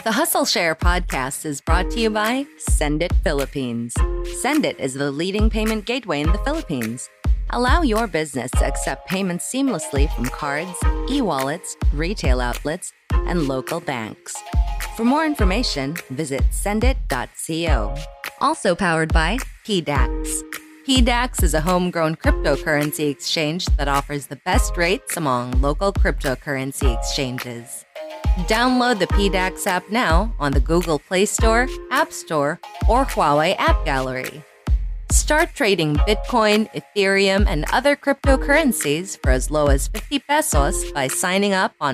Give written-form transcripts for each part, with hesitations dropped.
The Hustle Share podcast is brought to you by Send It Philippines. Send It is the leading payment gateway in the Philippines. Allow your business to accept payments seamlessly from cards, e-wallets, retail outlets, and local banks. For more information, visit sendit.co. Also powered by PDAX. PDAX is a homegrown cryptocurrency exchange that offers the best rates among local cryptocurrency exchanges. Download the PDAX app now on the Google Play Store, App Store, or Huawei App Gallery. Start trading Bitcoin, Ethereum, and other cryptocurrencies for as low as 50 pesos by signing up on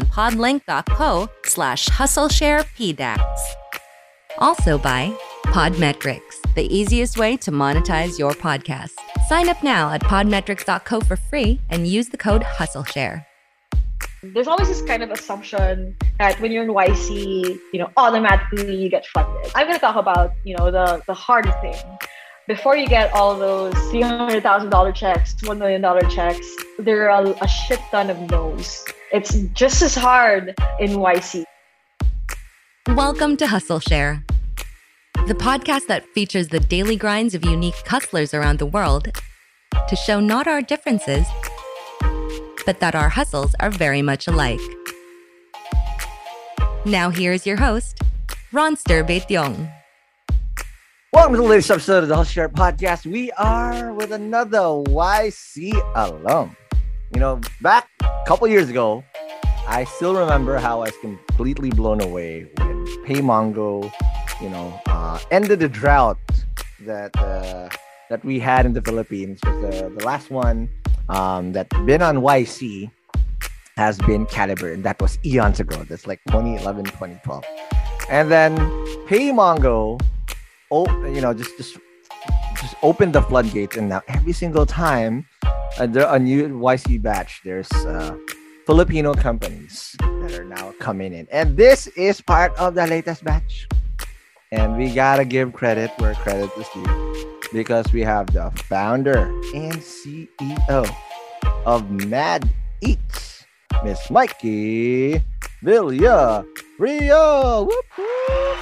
podlink.co/hustlesharepdax. Also by Podmetrics, the easiest way to monetize your podcast. Sign up now at podmetrics.co for free and use the code HustleShare. There's always this kind of assumption that when you're in YC, automatically you get funded. I'm going to talk about, the harder thing. Before you get all those $300,000 checks, $1 million checks, there are a shit ton of no's. It's just as hard in YC. Welcome to Hustle Share, the podcast that features the daily grinds of unique hustlers around the world to show not our differences, but that our hustles are very much alike. Now here's your host, Ronster Baetiong. Welcome to the latest episode of the Hustle Share podcast. We are with another YC alum. Back a couple years ago, I still remember how I was completely blown away when PayMongo, ended the drought that we had in the Philippines. The last one that been on YC has been Calibre, and that was eons ago. That's like 2011, 2012. And then PayMongo, just open the floodgates, and now every single time there a new YC batch, there's Filipino companies that are now coming in, and this is part of the latest batch. And we gotta give credit where credit is due, because we have the founder and CEO of Mad Eats, Miss Mikey Villario. Whoop, whoop.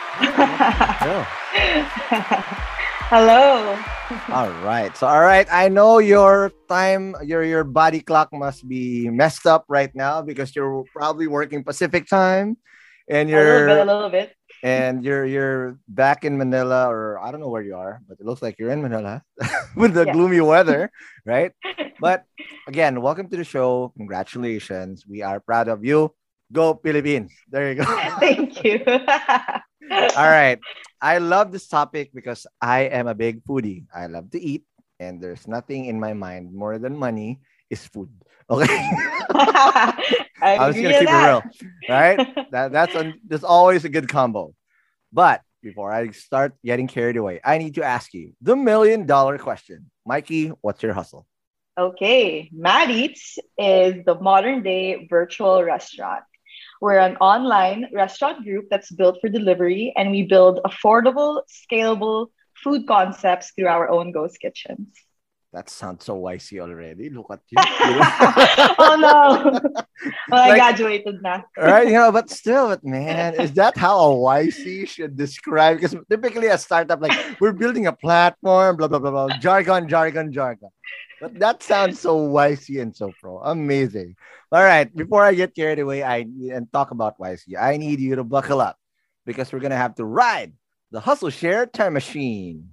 Hello. All right. I know your time, your body clock must be messed up right now because you're probably working Pacific time, and a little bit. And you're back in Manila, or I don't know where you are, but it looks like you're in Manila with the gloomy weather, right? But again, welcome to the show. Congratulations. We are proud of you. Go Philippines. There you go. Thank you. All right. I love this topic because I am a big foodie. I love to eat, and there's nothing in my mind more than money is food. Okay. I was gonna keep it real, right? That's always a good combo. But before I start getting carried away, I need to ask you the $1 million question. Mikey, what's your hustle? Okay, Mad Eats is the modern day virtual restaurant. We're an online restaurant group that's built for delivery, and we build affordable, scalable food concepts through our own ghost kitchens. That sounds so YC already. Look at you. Oh no. Well, I graduated now. Right, but man, is that how a YC should describe? Because typically a startup, like, we're building a platform, blah, blah, blah, blah, jargon. But that sounds so YC and so pro. Amazing. All right, before I get carried away and talk about YC, I need you to buckle up, because we're going to have to ride the Hustle Share time machine.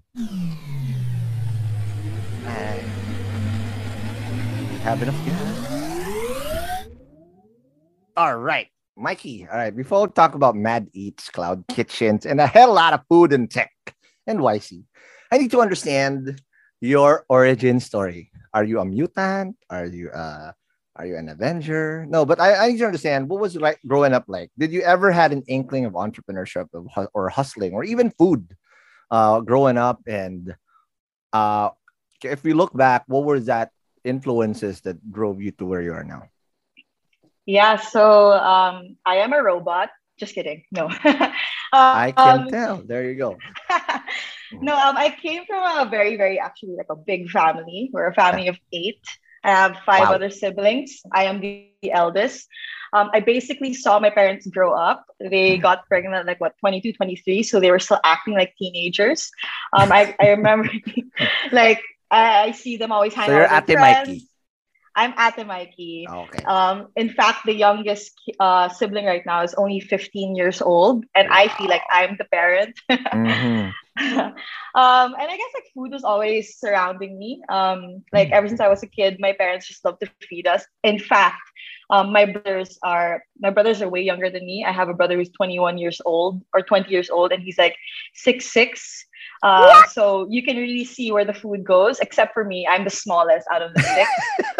Have enough gas? All right, Mikey. All right, before we talk about Mad Eats, cloud kitchens, and a hell lot of food and tech and YC, I need to understand your origin story. Are you a mutant? Are you an Avenger? No, but I need to understand, what was it like growing up like? Did you ever had an inkling of entrepreneurship or hustling or even food growing up? And if we look back, what were that influences that drove you to where you are now? Yeah, so I am a robot. Just kidding. No. I can tell. There you go. No, I came from a very, very, actually, like a big family. We're a family of 8. I have five Wow. other siblings. I am the eldest. I basically saw my parents grow up. They Mhm. got pregnant like what, 22, 23. So they were still acting like teenagers. I remember like I see them always So hang out you're with their Ate Mikey. friends. I'm Ate Mikey. Okay. In fact, the youngest sibling right now is only 15 years old, and I feel like Wow. I'm the parent. Mm-hmm. And I guess like food was always surrounding me. Like ever since I was a kid, my parents just love to feed us. In fact, my brothers are way younger than me. I have a brother who's 21 years old or 20 years old, and he's like 6'6". So you can really see where the food goes. Except for me, I'm the smallest out of the six.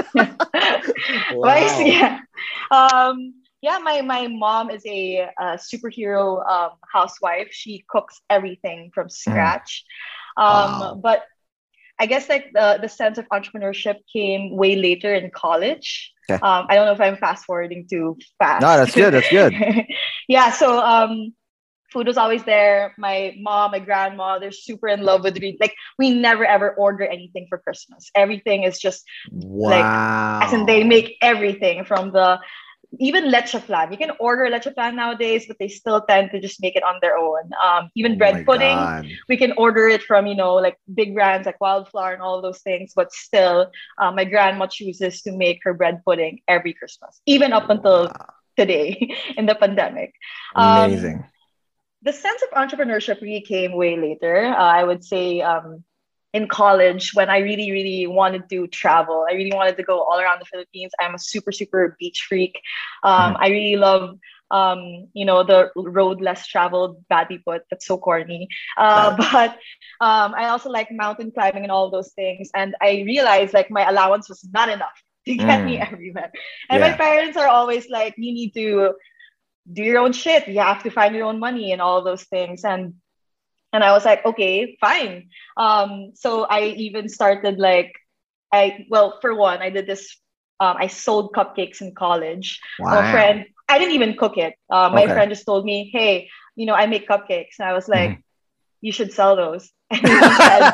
But Wow. yeah, yeah. My mom is a superhero housewife. She cooks everything from Mm. scratch. Wow. But I guess like the sense of entrepreneurship came way later in college. Okay. I don't know if I'm fast forwarding too No, fast. that's good. That's good. Yeah. So food was always there. My mom, my grandma, they're super in love with read. Like we never ever order anything for Christmas. Everything is just like, as in they Wow. make everything from the even leche flan. You can order leche flan nowadays, but they still tend to just make it on their own. Even Oh my bread pudding, God. we can order it from like big brands like Wildflower and all those things. But still, my grandma chooses to make her bread pudding every Christmas, even up until Wow. today in the pandemic. Um, Amazing. the sense of entrepreneurship really came way later. I would say in college when I really, really wanted to travel. I really wanted to go all around the Philippines. I'm a super, super beach freak. Mhm. I really love the road less traveled, Batiput. That's so corny. Got it. But I also like mountain climbing and all those things. And I realized like my allowance was not enough to get me Mm. everywhere. And my Yeah. parents are always like, you need to do your own shit. You have to find your own money and all those things. And I was like, okay, fine. So I even started like for one, I did this. I sold cupcakes in college. A Wow. friend, I didn't even cook it. My Okay. friend just told me, hey, I make cupcakes, and I was like, Mhm. you should sell those. And he said,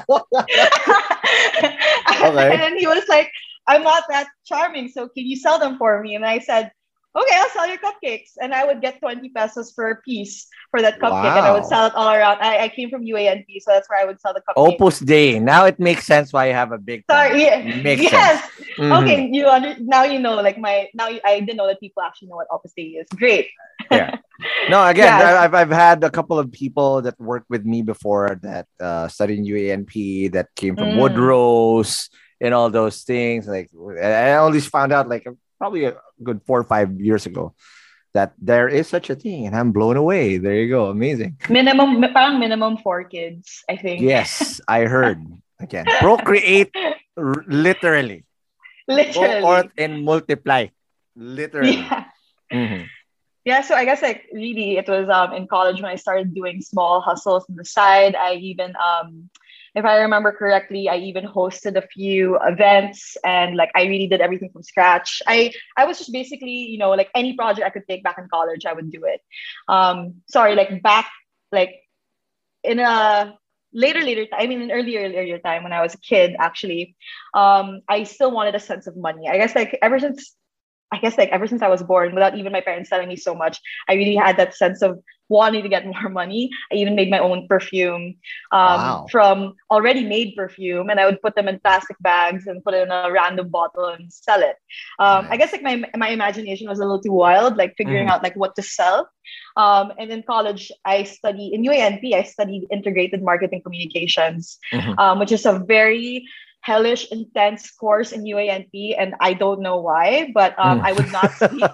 and Okay. then he was like, I'm not that charming, so can you sell them for me? And I said, okay, I'll sell your cupcakes. And I would get 20 pesos per piece for that cupcake, and I would Wow. sell it all around. I came from UANP, so that's where I would sell the cupcakes. Opus Dei. Now it makes sense why you have a big Sorry, family. yeah, Makes sense. yes. Hmm. Okay, now you know like I didn't know that people actually know what Opus Dei is. Great. Yeah. No, again, Yes. I've had a couple of people that worked with me before that studied in UANP that came from Mm. Woodrose and all those things. Like I only found out like probably a good 4 or 5 years ago that there is such a thing, and I'm blown away. There you go, amazing. Parang minimum 4 kids, I think. Yes, I heard. Again, procreate literally. Go forth Literally. and multiply literally. Yeah. Mhm. Yeah, so I guess like really it was in college when I started doing small hustles on the side. I even if I remember correctly, I even hosted a few events and like I really did everything from scratch. I was just basically, like any project I could take back in college, I would do it. Sorry, like back like in a later time, I mean an earlier time when I was a kid actually, I still wanted a sense of money. I guess like ever since I was born, without even my parents telling me so much, I really had that sense of wanting to get more money. I even made my own perfume, Wow. from already made perfume, and I would put them in plastic bags and put it in a random bottle and sell it. I guess Nice. like my imagination was a little too wild, like figuring Mhm. out like what to sell. And in college, in UANP, I studied integrated marketing communications, Mhm. which is a very hellish, intense course in UANP, and I don't know why, but Mhm. I would not sleep.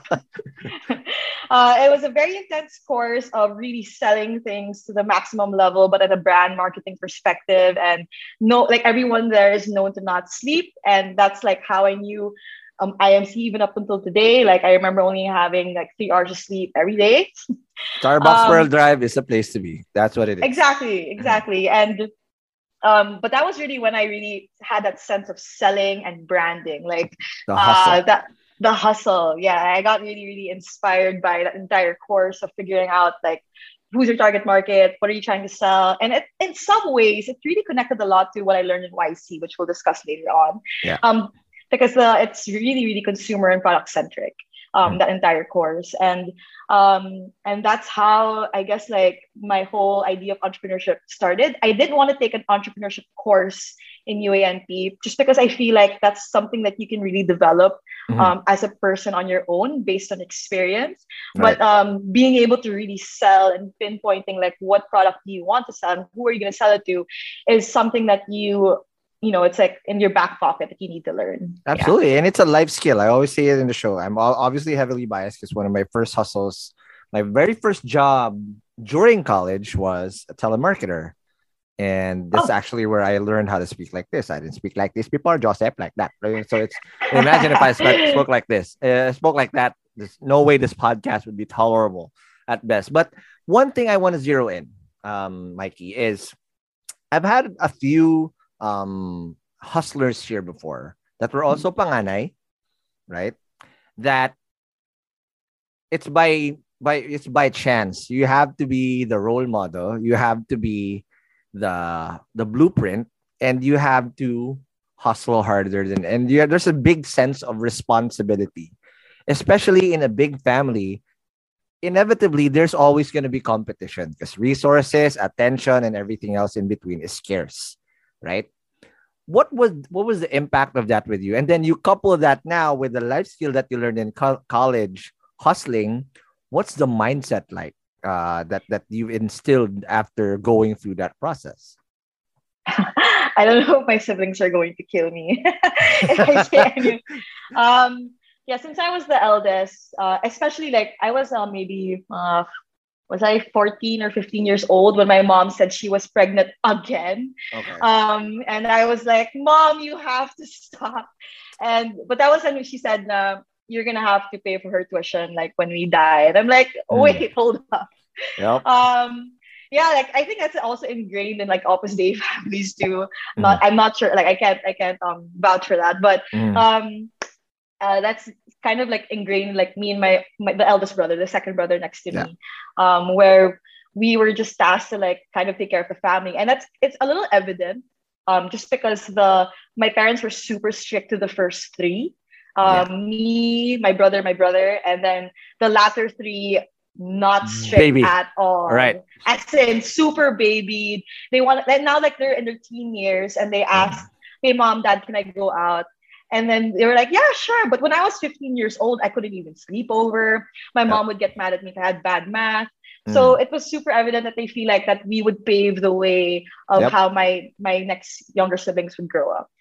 It was a very intense course of really selling things to the maximum level, but at a brand marketing perspective. And no, like everyone there is known to not sleep, and that's like how I knew IMC even up until today. Like I remember only having like 3 hours of sleep every day. Starbucks Pearl Um, Drive is a place to be. That's what it is. exactly, Mhm. exactly, and but that was really when I really had that sense of selling and branding, like The hustle. that the hustle. Yeah, I got really, really inspired by that entire course of figuring out like who's your target market, what are you trying to sell, and in some ways, it really connected a lot to what I learned in YC, which we'll discuss later on. Yeah. Um, because it's really, really consumer and product centric. That entire course, and that's how I guess like my whole idea of entrepreneurship started. I did want to take an entrepreneurship course in UANP just because I feel like that's something that you can really develop as a person on your own based on experience. Right. But being able to really sell and pinpointing like what product do you want to sell and who are you going to sell it to is something that you know, it's like in your back pocket that you need to learn. Absolutely. Yeah. And it's a life skill. I always say it in the show. I'm obviously heavily biased because one of my first hustles, my very first job during college was a telemarketer. And this is actually where I learned how to speak like this. I didn't speak like this before, Joseph, like that. So it's, imagine if I spoke like this, spoke like that. There's no way this podcast would be tolerable at best. But one thing I want to zero in, Mikey, is I've had a few hustlers here before that were also panganay, right? That it's by chance. You have to be the role model. You have to be the blueprint, and you have to hustle harder than. And there's a big sense of responsibility, especially in a big family. Inevitably, there's always going to be competition because resources, attention, and everything else in between is scarce. Right? What was the impact of that with you? And then you couple that now with the life skill that you learned in college, hustling. What's the mindset like that you've instilled after going through that process? I don't know if my siblings are going to kill me if I say any. Yeah, since I was the eldest, especially like I was maybe was I 14 or 15 years old when my mom said she was pregnant again? Okay. And I was like, Mom, you have to stop. But that was when she said, you're gonna have to pay for her tuition like when we die. And I'm like, wait, hold up. Yep. Yeah, like I think that's also ingrained in like Opus Dei families too. I'm not sure, like I can't vouch for that, but that's kind of like ingrained, like me and my the eldest brother, the second brother next to me, where we were just tasked to like kind of take care of the family, and it's a little evident, just because my parents were super strict to the first three, me, my brother, and then the latter three not strict at all. Right. As in super babied. They want, and now like they're in their teen years and they ask, hey mom, dad, can I go out? And then they were like, yeah, sure. But when I was 15 years old, I couldn't even sleep over. My mom would get mad at me if I had bad math. So it was super evident that they feel like that we would pave the way of how my next younger siblings would grow up.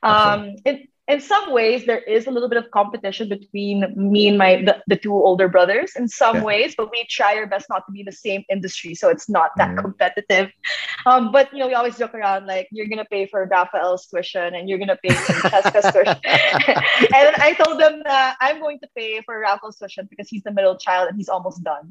In some ways, there is a little bit of competition between me and the two older brothers in some ways, but we try our best not to be in the same industry, so it's not that competitive. But you know, we always joke around like, you're gonna pay for Raphael's tuition and you're gonna pay for Cheska's tuition. And I told them that I'm going to pay for Raphael's tuition because he's the middle child and he's almost done.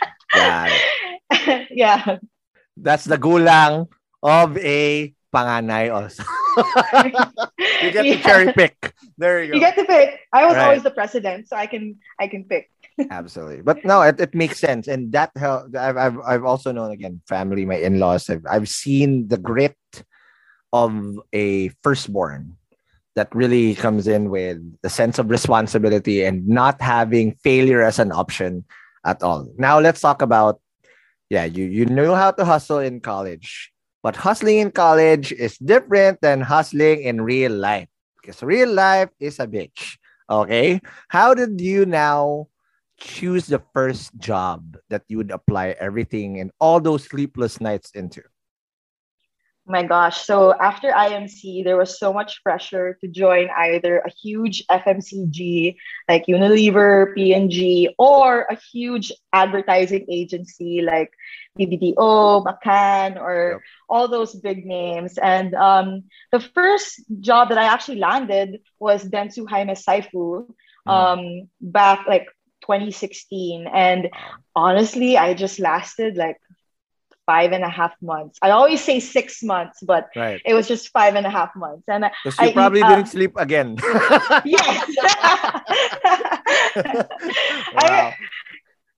Yeah. That's the gulang of a panganay also. You get to cherry pick. There you go. You get to pick. I was always the president, so I can pick. Absolutely, but no, it makes sense, and that I've also known, again, family, my in-laws. I've seen the grit of a firstborn that really comes in with the sense of responsibility and not having failure as an option at all. Now let's talk about you know how to hustle in college. But hustling in college is different than hustling in real life, because real life is a bitch. Okay. How did you now choose the first job that you would apply everything and all those sleepless nights into? My gosh. So after IMC, there was so much pressure to join either a huge FMCG like Unilever, P&G, or a huge advertising agency like BBDO, McCann, or all those big names. And the first job that I actually landed was Dentsu Jaime Saifu back like 2016. And honestly, I just lasted like 5.5 months. I always say 6 months, but it was just 5.5 months. And because you probably didn't sleep again. Yes. Wow.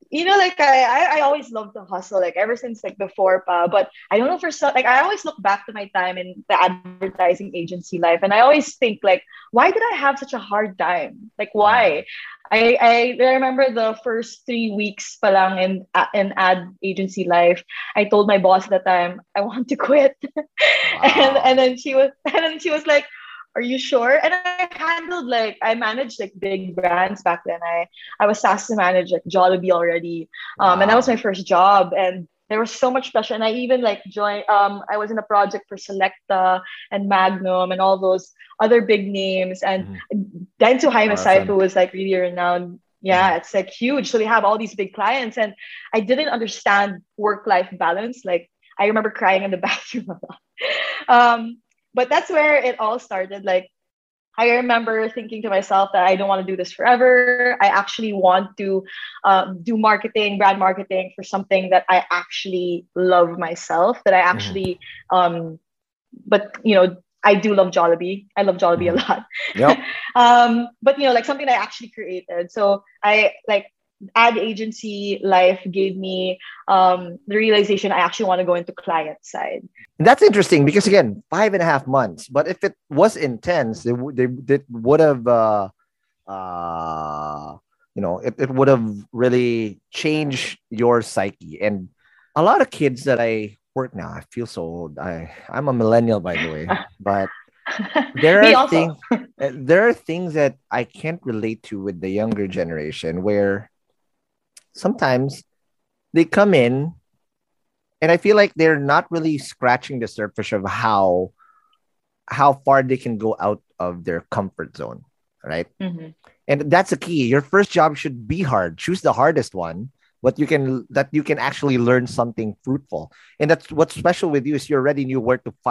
like I always loved to hustle, like ever since like before pa. But I don't know for some, like I always look back to my time in the advertising agency life, and I always think like, why did I have such a hard time? Like why? I remember the first 3 weeks pa lang in ad agency life. I told my boss at the time I want to quit, Wow. and then she was like, are you sure? And I managed like big brands back then. I was asked to manage like Jollibee already. And that was Wow. my first job. And there was so much pressure. And I even like joined, I was in a project for Selecta and Magnum and all those other big names. And Mhm. Dentsu Jaime RFM. Saifu was like really renowned. Mhm. Yeah, it's like huge. So they have all these big clients. And I didn't understand work-life balance. Like I remember crying in the bathroom a lot. But that's where it all started. Like I remember thinking to myself that I don't want to do this forever. I actually want to do marketing, brand marketing for something that I actually love myself. That I Mhm. actually, but I do love Jollibee. I love Jollibee a Mhm. lot. Yep. But like something that I actually created. So I like ad agency life gave me the realization I actually want to go into client side. And that's interesting because again, 5.5 months. But if it was intense, they would have uh it would have really changed your psyche. And a lot of kids that I work now, I feel so old. I'm a millennial, by the way, but there Me are also. things that I can't relate to with the younger generation where sometimes they come in and I feel like they're not really scratching the surface of how far they can go out of their comfort zone, right? Mhm. And that's the key. Your first job should be hard. Choose the hardest one, but you can actually learn something fruitful. And that's what's special with you is you already knew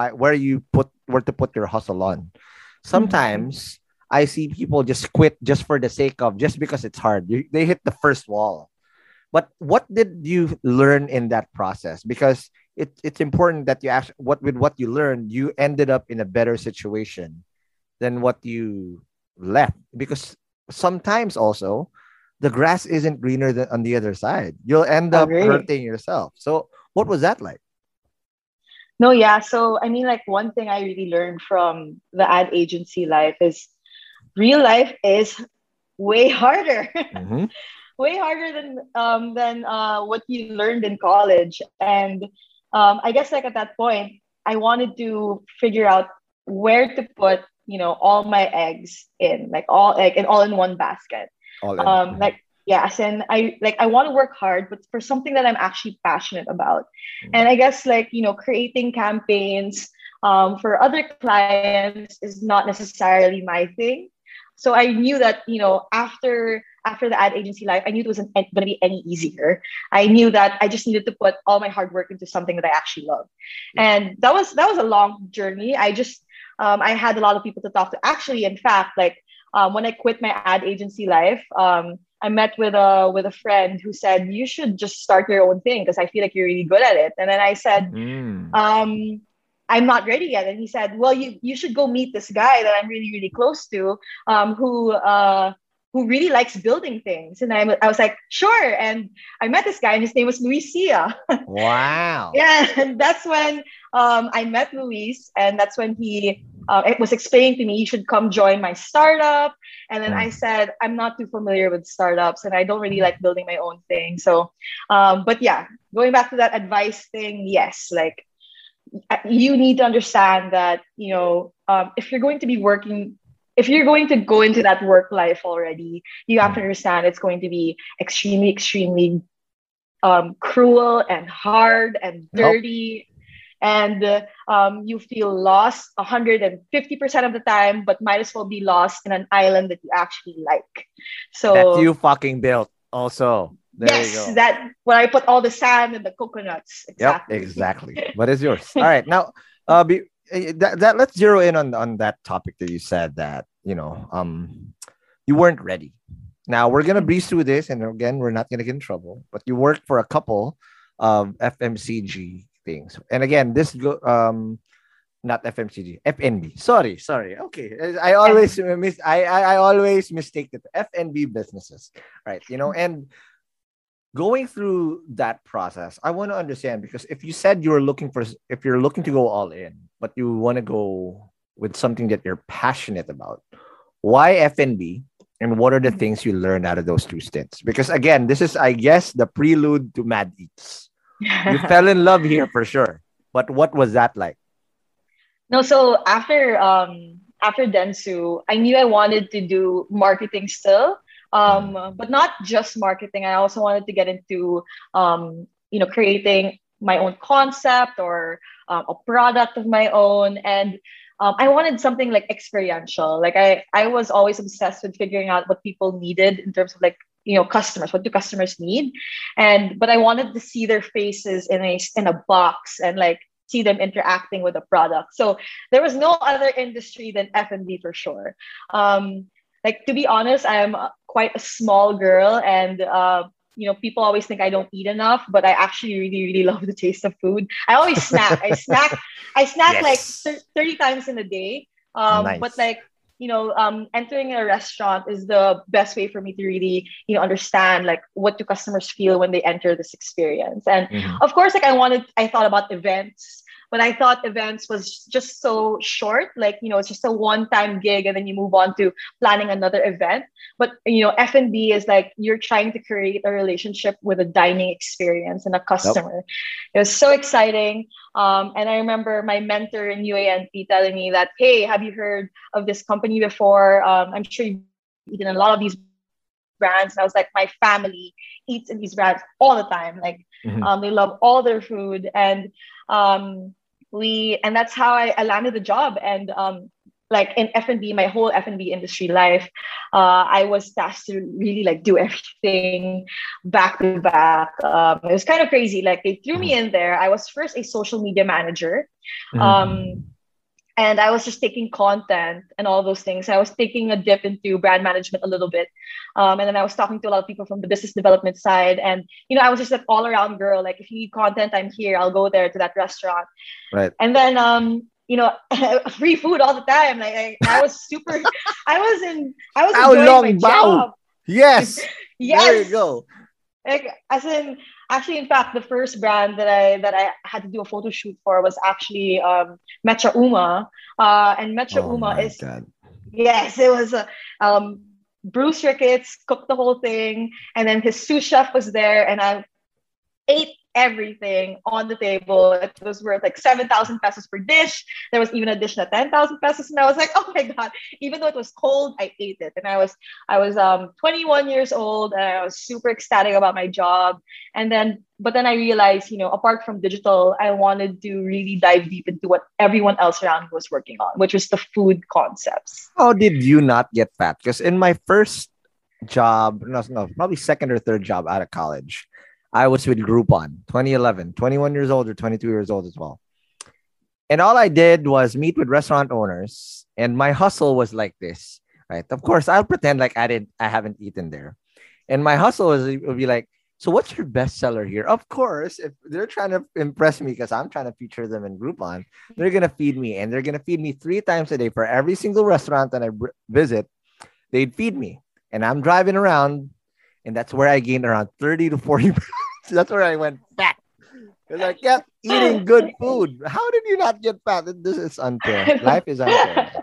where to put your hustle on. Mhm. Sometimes I see people just quit just for the sake of just because it's hard. They hit the first wall. But what did you learn in that process? Because it's important that you actually what you learned, you ended up in a better situation than what you left. Because sometimes also the grass isn't greener than on the other side. You'll end up Agree. hurting yourself. So what was that like? No, yeah. So, I mean, like, one thing I really learned from the ad agency life is real life is way harder, Mm-hmm. way harder than what you learned in college. And I guess, like, at that point, I wanted to figure out where to put, all my eggs in, all in one basket. All in. Mhm. Like, yes, and I want to work hard, but for something that I'm actually passionate about. And I guess, like, creating campaigns for other clients is not necessarily my thing. So I knew that, after the ad agency life, I knew it wasn't going to be any easier. I knew that I just needed to put all my hard work into something that I actually love. Yeah. And that was a long journey. I had a lot of people to talk to. Actually, in fact, like, when I quit my ad agency life, I met with a friend who said, you should just start your own thing because I feel like you're really good at it. And then I said, Mm. um, I'm not ready yet. And he said, well, you should go meet this guy that I'm really, really close to, who really likes building things. And I was like, sure. And I met this guy, and his name was Luis Sia. Wow. Yeah, and that's when I met Luis, and that's when he it was explaining to me, you should come join my startup. And then I Mm. said, I'm not too familiar with startups, and I don't really like building my own thing. So, but yeah, going back to that advice thing, yes, like, you need to understand that, if you're going to be working, if you're going to go into that work life already, you have to Mm. understand it's going to be extremely, extremely cruel and hard and Yep. dirty. And you feel lost 150% of the time, but might as well be lost in an island that you actually like. That So you fucking built also. There you yes, go. that where I put all the sand and the coconuts. Yep, Exactly. exactly. What is yours? All right. Now, that let's zero in on that topic that you said that, you weren't ready. Now we're gonna breeze through this, and again, we're not gonna get in trouble. But you worked for a couple of FMCG things, and again, not FMCG, FNB. Sorry. Okay, I always And I always mistake the FNB businesses, right? And going through that process, I want to understand, because if you said if you're looking to go all in, but you want to go with something that you're passionate about, why F&B, and what are the things you learned out of those two stints? Because again, this is, I guess, the prelude to Mad Eats. You fell in love here for sure, but what was that like? No, so after Dentsu, I knew I wanted to do marketing still. But not just marketing. I also wanted to get into creating my own concept or a product of my own. And I wanted something like experiential. Like I was always obsessed with figuring out what people needed in terms of like, customers, what do customers need? But I wanted to see their faces in a box and like see them interacting with the product. So there was no other industry than F&B for sure. Like, to be honest, I am quite a small girl, and people always think I don't eat enough, but I actually really, really love the taste of food. I always snack. I snack like Yes. 30 times in a day. Nice. But like, entering a restaurant is the best way for me to really, understand like what do customers feel when they enter this experience. And of course, like I thought about events, but I thought events was just so short, like, it's just a one-time gig and then you move on to planning another event. But, F&B is like you're trying to create a relationship with a dining experience and a customer. It was so exciting. And I remember my mentor in UANP telling me that, hey, have you heard of this company before? I'm sure you've eaten a lot of these brands. And I was like, my family eats in these brands all the time. Like, they love all their food. And that's how I landed the job. And like in F&B, my whole F&B industry life, I was tasked to really like do everything back to back. It was kind of crazy. Like they threw me in there. I was first a social media manager. And I was just taking content and all those things. I was taking a dip into brand management a little bit. And then I was talking to a lot of people from the business development side. And, I was just an all around girl. Like if you need content, I'm here. I'll go there to that restaurant. Right. And then, free food all the time. Like I was super, I was enjoying my job. Yes. Yes. There you go. Like actually, in fact, the first brand that I had to do a photo shoot for was actually Mecha Uma. And Mecha Uma is God. Yes, it was Bruce Ricketts cooked the whole thing, and then his sous chef was there, and I ate everything on the table. It was worth like 7,000 pesos per dish. There was even a dish at 10,000 pesos, and I was like, oh my god! Even though it was cold, I ate it, and I was 21 years old, and I was super ecstatic about my job. But then I realized, apart from digital, I wanted to really dive deep into what everyone else around me was working on, which was the food concepts. How did you not get fat? Because in my first job, no, probably second or third job out of college, I was with Groupon, 2011, 21 years old or 22 years old as well. And all I did was meet with restaurant owners, and my hustle was like this, right? Of course, I'll pretend like I haven't eaten there. And my hustle would be like, so what's your bestseller here? Of course, if they're trying to impress me because I'm trying to feature them in Groupon, they're going to feed me, and they're going to feed me 3 times a day for every single restaurant that I visit. They'd feed me, and I'm driving around, and that's where I gained around 30 to 40 pounds. That's where I went fat. Because I kept eating good food. How did you not get fat? This is unfair. Life is unfair.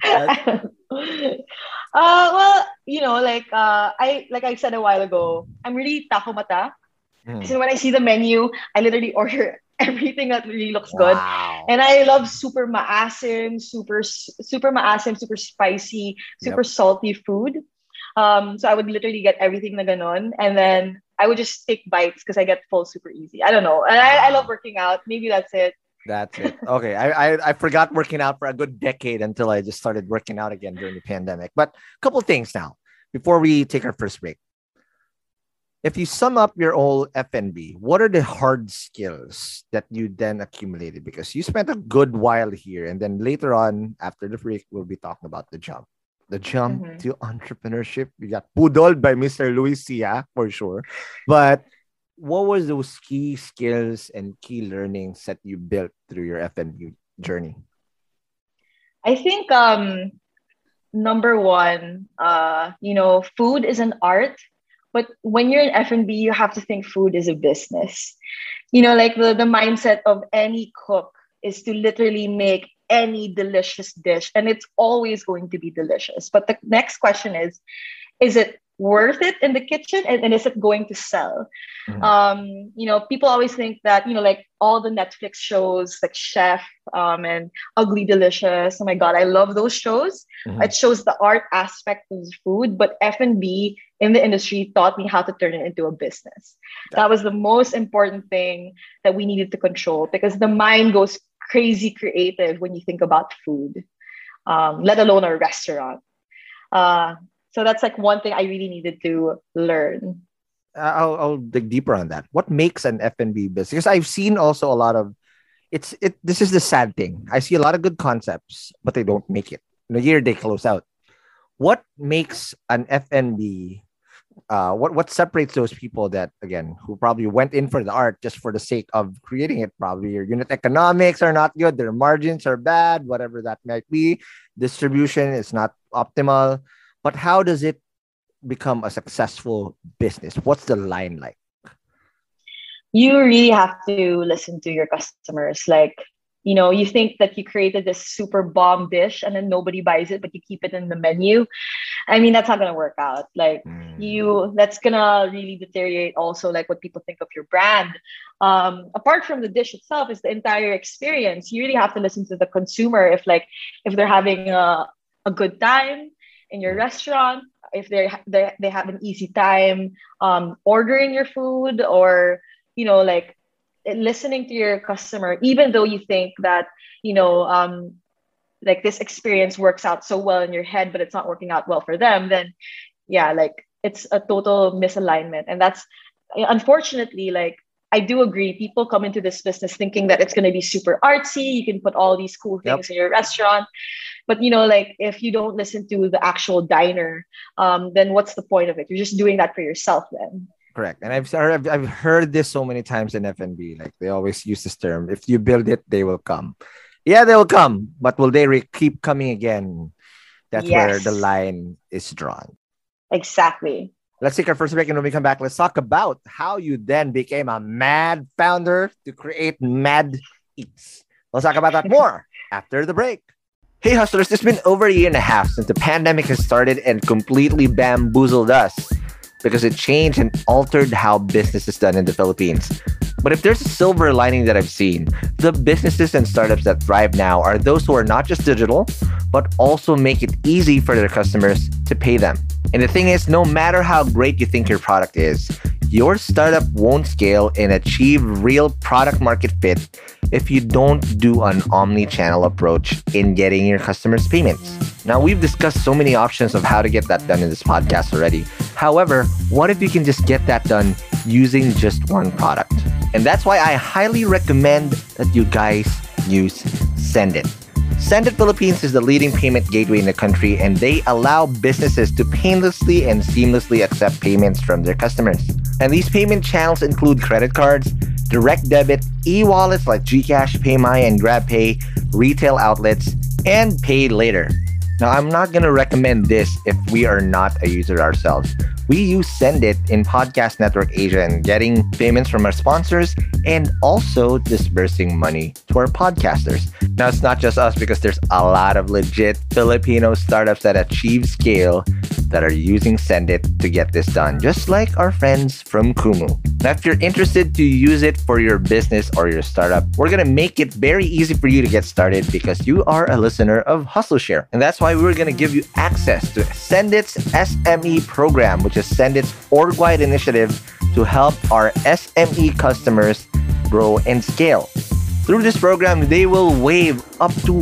Well, like I said a while ago, I'm really taco mata. So when I see the menu, I literally order everything that really looks good. And I love super maasim, super spicy, super salty food. So I would literally get everything na ganon, and then I would just take bites because I get full super easy. I don't know. And I love working out. Maybe that's it. That's it. Okay. I forgot working out for a good decade until I just started working out again during the pandemic. But a couple of things now before we take our first break. If you sum up your old F&B, what are the hard skills that you then accumulated? Because you spent a good while here, and then later on, after the break, we'll be talking about the jump. The jump to entrepreneurship. We got pudoled by Mr. Luis Sia for sure. But what was those key skills and key learnings that you built through your F&B journey? I think number one, food is an art, But when you're in F&B, you have to think food is a business. You know, like the mindset of any cook is to literally make any delicious dish, and it's always going to be delicious. But the next question is it worth it in the kitchen, and is it going to sell? You know, people always think that, you know, like all the Netflix shows like Chef and Ugly Delicious, oh my god, I love those shows. It shows the art aspect of food, but F&B in the industry taught me how to turn it into a business. That was the most important thing that we needed to control, because the mind goes crazy creative when you think about food, let alone a restaurant. So that's like one thing I really needed to learn. I'll dig deeper on that. What makes an F&B business? Because I've seen also a lot of this is the sad thing. I see a lot of good concepts, but they don't make it. In a year they close out. What makes an F&B? What separates those people that, again, who probably went in for the art just for the sake of creating it? Probably your unit economics are not good, their margins are bad, whatever that might be. Distribution is not optimal. But how does it become a successful business? What's the line like? You really have to listen to your customers. Like, you know, you think that you created this super bomb dish and then nobody buys it, but you keep it in the menu. I mean, that's not going to work out. Like that's going to really deteriorate also like what people think of your brand. Apart from the dish itself is the entire experience. You really have to listen to the consumer. If they're having a good time in your restaurant, if they have an easy time ordering your food, or, you know, like listening to your customer, even though you think that, you know, like this experience works out so well in your head, but it's not working out well for them, then yeah, like it's a total misalignment. And that's, unfortunately, like, I do agree. People come into this business thinking that it's going to be super artsy. You can put all these cool things in your restaurant. But, you know, like if you don't listen to the actual diner, then what's the point of it? You're just doing that for yourself then. Correct. And I've heard this so many times in F&B. Like they always use this term: if you build it, they will come. Yeah, they will come. But will they keep coming again? That's where the line is drawn. Exactly. Let's take our first break, and when we come back, let's talk about how you then became a mad founder to create Mad Eats. We'll talk about that more after the break. Hey hustlers, it's been over a year and a half since the pandemic has started and completely bamboozled us because it changed and altered how business is done in the Philippines. But if there's a silver lining that I've seen, the businesses and startups that thrive now are those who are not just digital, but also make it easy for their customers to pay them. And the thing is, no matter how great you think your product is, your startup won't scale and achieve real product market fit if you don't do an omni-channel approach in getting your customers' payments. Now, we've discussed so many options of how to get that done in this podcast already. However, what if you can just get that done using just one product? And that's why I highly recommend that you guys use SendIt. SendIt Philippines is the leading payment gateway in the country, and they allow businesses to painlessly and seamlessly accept payments from their customers. And these payment channels include credit cards, direct debit, e-wallets like GCash, PayMaya, and GrabPay, retail outlets, and Pay Later. Now, I'm not going to recommend this if we are not a user ourselves. We use SendIt in Podcast Network Asia and getting payments from our sponsors and also disbursing money to our podcasters. Now, it's not just us because there's a lot of legit Filipino startups that achieve scale that are using SendIt to get this done, just like our friends from Kumu. Now, if you're interested to use it for your business or your startup, we're going to make it very easy for you to get started because you are a listener of HustleShare. And that's why we're going to give you access to SendIt's SME program, which is SendIt's org-wide initiative to help our SME customers grow and scale. Through this program, they will waive up to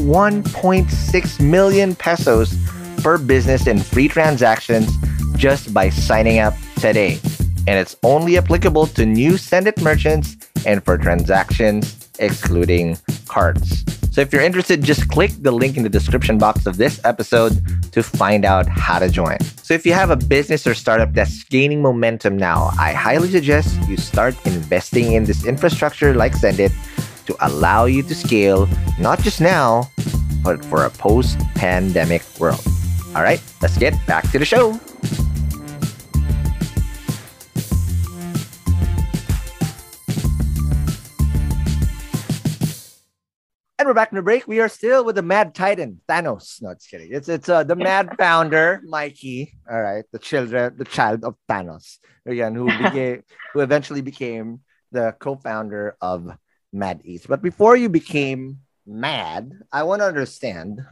1.6 million pesos per business in free transactions just by signing up today. And it's only applicable to new SendIt merchants and for transactions excluding cards. So if you're interested, just click the link in the description box of this episode to find out how to join. So if you have a business or startup that's gaining momentum now, I highly suggest you start investing in this infrastructure like SendIt to allow you to scale, not just now, but for a post-pandemic world. All right, let's get back to the show. And we're back in the break. We are still with the Mad Titan, Thanos. No, just kidding. It's the Mad Founder, Mikey. All right, the child of Thanos. Again, who eventually became the co-founder of Mad Eats. But before you became mad, I want to understand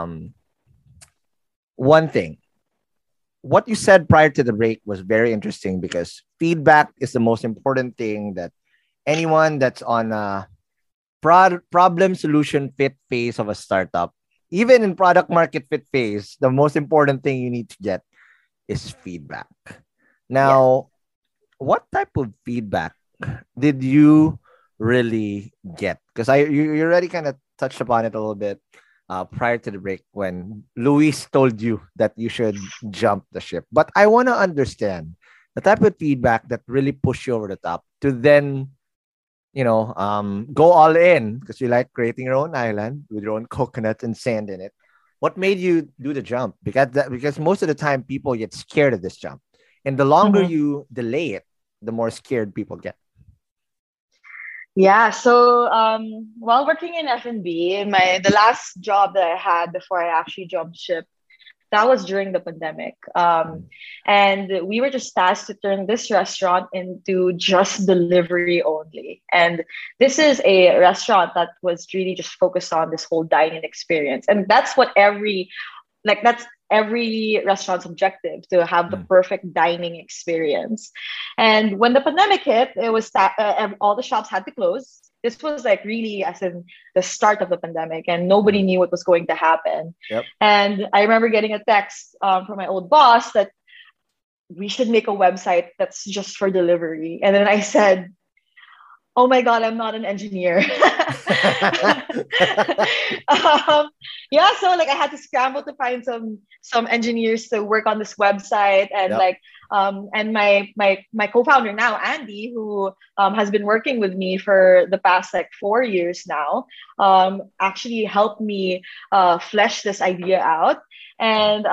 one thing. What you said prior to the break was very interesting because feedback is the most important thing that anyone that's on a problem solution fit phase of a startup, even in product market fit phase, the most important thing you need to get is feedback. Now, what type of feedback did you really get? Because you already kind of touched upon it a little bit prior to the break when Luis told you that you should jump the ship. But I want to understand the type of feedback that really pushed you over the top to then go all in because you like creating your own island with your own coconut and sand in it. What made you do the jump? Because most of the time people get scared of this jump. And the longer you delay it, the more scared people get. Yeah. So while working in F&B, the last job that I had before I actually jumped ship, that was during the pandemic. And we were just tasked to turn this restaurant into just delivery only. And this is a restaurant that was really just focused on this whole dining experience. And that's what every restaurant's objective, to have the perfect dining experience. And when the pandemic hit, it was all the shops had to close. This was like really as in the start of the pandemic, and nobody knew what was going to happen. Yep. And I remember getting a text from my old boss that we should make a website that's just for delivery. And then I said, oh my God, I'm not an engineer. So like I had to scramble to find some engineers to work on this website, and and my co-founder now, Andy, who has been working with me for the past like 4 years now, actually helped me flesh this idea out. And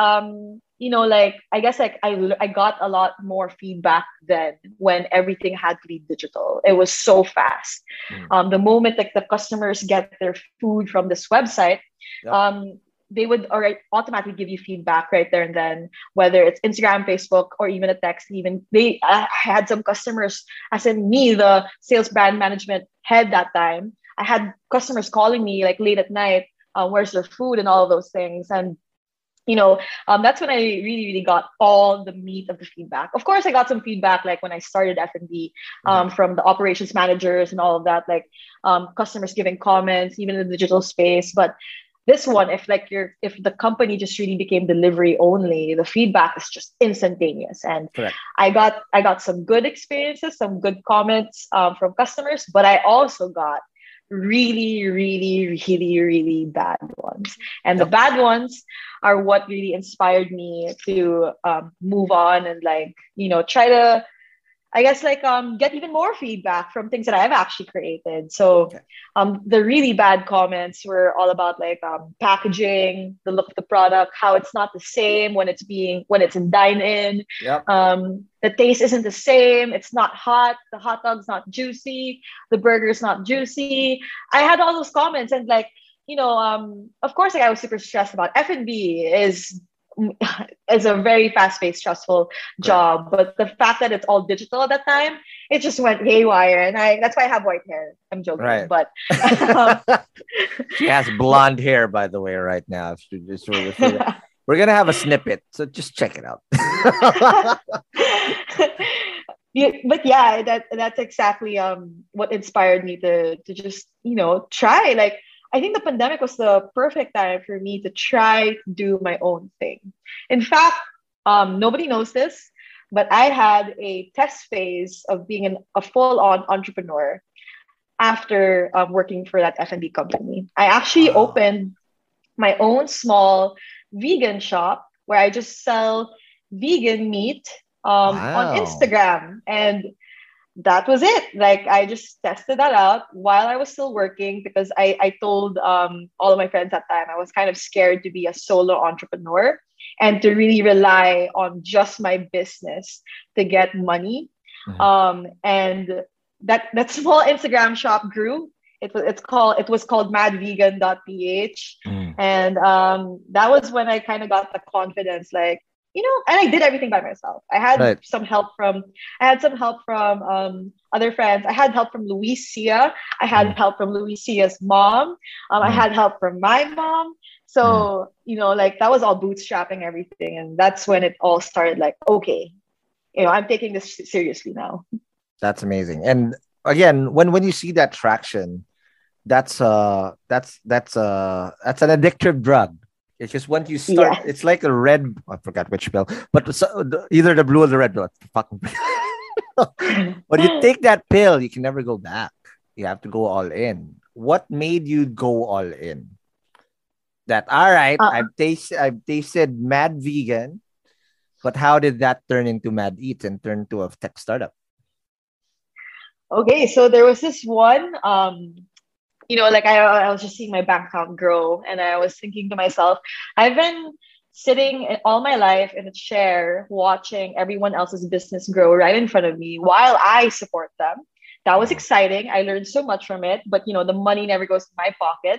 I guess like I got a lot more feedback then when everything had to be digital. It was so fast. The moment like the customers get their food from this website, they would automatically give you feedback right there and then, whether it's Instagram, Facebook, or even a text. Even I had some customers, as in me, the sales brand management head that time, I had customers calling me like late at night, where's their food and all of those things. And that's when I really, really got all the meat of the feedback. Of course, I got some feedback like when I started F&B from the operations managers and all of that, like customers giving comments, even in the digital space. But this one, if the company just really became delivery only, the feedback is just instantaneous. And correct. I got some good experiences, some good comments from customers, but I also got really, really, really, really bad ones. And the bad ones are what really inspired me to move on and try to, I guess, get even more feedback from things that I've actually created. So the really bad comments were all about packaging, the look of the product, how it's not the same when it's in dine-in. Yep. The taste isn't the same. It's not hot. The hot dog's not juicy. The burger's not juicy. I had all those comments, and of course, I was super stressed about F&B is a very fast-paced, stressful job. But the fact that it's all digital at that time, it just went haywire. And that's why I have white hair. I'm joking, right. But she has blonde hair, by the way, right now. We're gonna have a snippet, so just check it out. That's exactly what inspired me to just try. I think the pandemic was the perfect time for me to try to do my own thing. In fact, nobody knows this, but I had a test phase of being a full-on entrepreneur after working for that F&B company. I actually opened my own small vegan shop where I just sell vegan meat on Instagram. And that was it. I just tested that out while I was still working, because I told all of my friends at the time I was kind of scared to be a solo entrepreneur and to really rely on just my business to get money. And that small Instagram shop grew it was called madvegan.ph. Mm. And that was when I kind of got the confidence, like, and I did everything by myself. Right. I had some help from other friends. I had help from Luis Sia. I had Mm. help from Luis Sia's mom. I Mm. had help from my mom. Mm. So, like that was all bootstrapping everything. And that's when it all started, like, okay, I'm taking this seriously now. That's amazing. And again, when you see that traction, that's an addictive drug. It's just once you start, Yeah. it's like a red. I forgot which pill, but either the blue or the red pill. Fucking. But you take that pill, you can never go back. You have to go all in. What made you go all in? That all right? Uh, I've tasted Mad Vegan, but how did that turn into Mad Eats and turn to a tech startup? okay, so there was this one, like I was just seeing my bank account grow, and I was thinking to myself, I've been sitting all my life in a chair watching everyone else's business grow right in front of me while I support them. That was Mhm. exciting. I learned so much from it, but the money never goes to my pocket.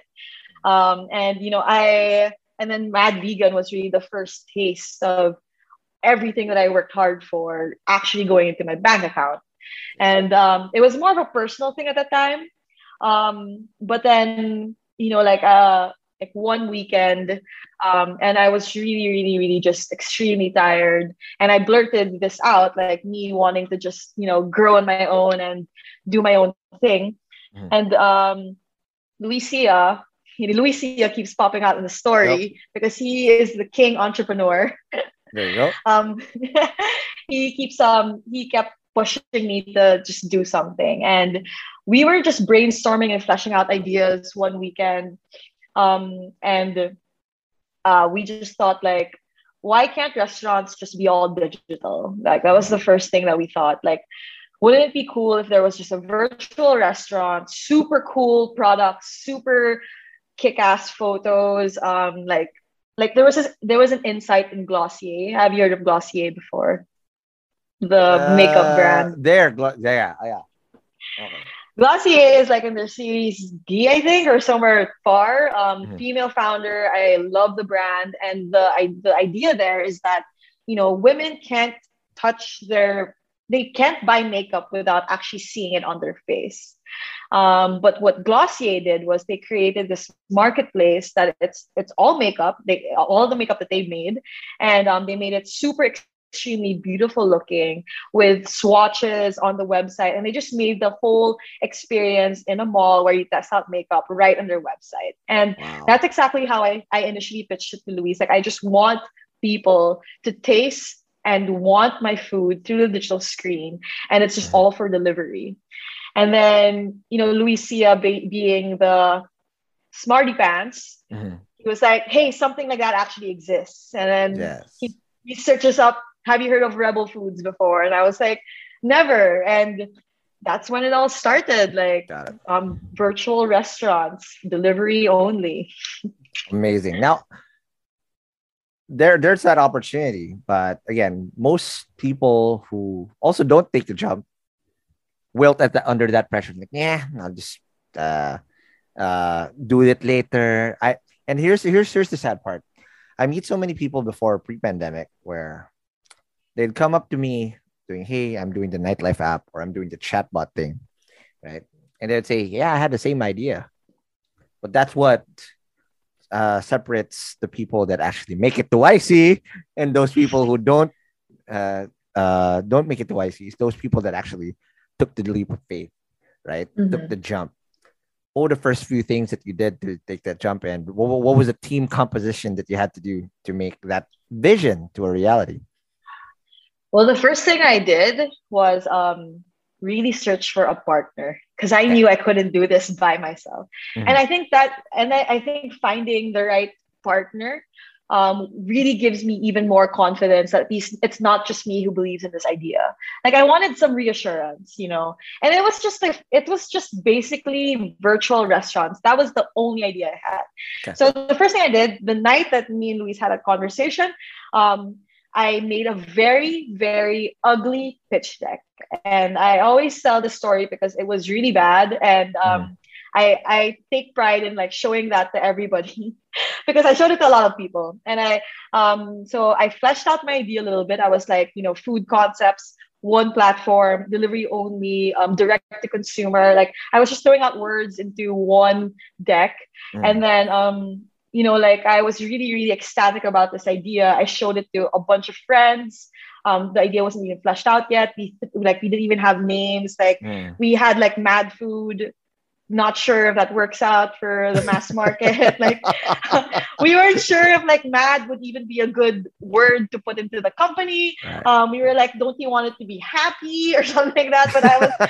And then Mad Vegan was really the first taste of everything that I worked hard for actually going into my bank account. And it was more of a personal thing at the time. But then, like one weekend, and I was really, really, really just extremely tired. And I blurted this out, like me wanting to just, grow on my own and do my own thing. Mhm. And Luisia, Luisia keeps popping out in the Yep. story because he is the king entrepreneur. There you go. um he kept pushing me to just do something, and we were just brainstorming and fleshing out ideas one weekend. And we just thought, like, why can't restaurants just be all digital? Like, that was the first thing that we thought, like, wouldn't it be cool if there was just a virtual restaurant, super cool products, super kick-ass photos, like there was an insight in Glossier. Have you heard of Glossier before? The makeup brand. Yeah, yeah. Okay. Glossier is like in their series D, I think, or somewhere far. Mhm. Female founder. I love the brand, and the idea there is that women they can't buy makeup without actually seeing it on their face. But what Glossier did was they created this marketplace that it's all makeup, all the makeup that they made, and they made it super extremely beautiful looking with swatches on the website, and they just made the whole experience in a mall where you test out makeup right on their website. And Wow. that's exactly how I initially pitched it to Luis. Like, I just want people to taste and want my food through the digital screen, and it's just Mhm. all for delivery. And then, Luisia being the smarty pants, Mhm. he was like, hey, something like that actually exists. And then Yes. he searches up, have you heard of Rebel Foods before? And I was like, never. And that's when it all started, like, Got it. virtual restaurants, delivery only. Amazing. Now there's that opportunity, but again, most people who also don't take the jump wilt under that pressure. Like, yeah, I'll just uh do it later. And here's the sad part. I meet so many people before pre-pandemic where they'd come up to me doing, hey, I'm doing the nightlife app or I'm doing the chatbot thing, right? And they'd say, yeah, I had the same idea. But that's what separates the people that actually make it to YC and those people who uh, don't make it to YC. It's those people that actually took the leap of faith, right? Took the Mhm. jump. What were the first few things that you did to take that jump? And what was the team composition that you had to do to make that vision to a reality? Well, the first thing I did was really search for a partner because I Okay. knew I couldn't do this by myself. And Mhm. I think that, and I think finding the right partner really gives me even more confidence that it's not just me who believes in this idea. Like, I wanted some reassurance, and it was just basically virtual restaurants. That was the only idea I had. Okay. So the first thing I did the night that me and Luis had a conversation, um, I made a very, very ugly pitch deck. And I always tell the story because it was really bad. And Mhm. I take pride in like showing that to everybody because I showed it to a lot of people. And so I fleshed out my idea a little bit. I was like, food concepts, one platform, delivery only, direct to consumer. Like I was just throwing out words into one deck. And then like I was really, really ecstatic about this idea. I showed it to a bunch of friends. The idea wasn't even fleshed out yet. We didn't even have names. Like we had like Mad Food. Not sure if that works out for the mass market. Like we weren't sure if like mad would even be a good word to put into the company. Right. We were like, don't you want it to be happy or something like that? But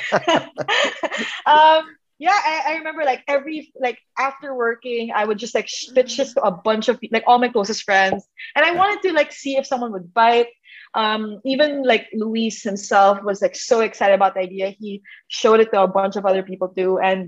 I was I remember like after working, I would just like pitch this to a bunch of like all my closest friends. And I wanted to like see if someone would bite. Even like Luis himself was like so excited about the idea. He showed it to a bunch of other people too. And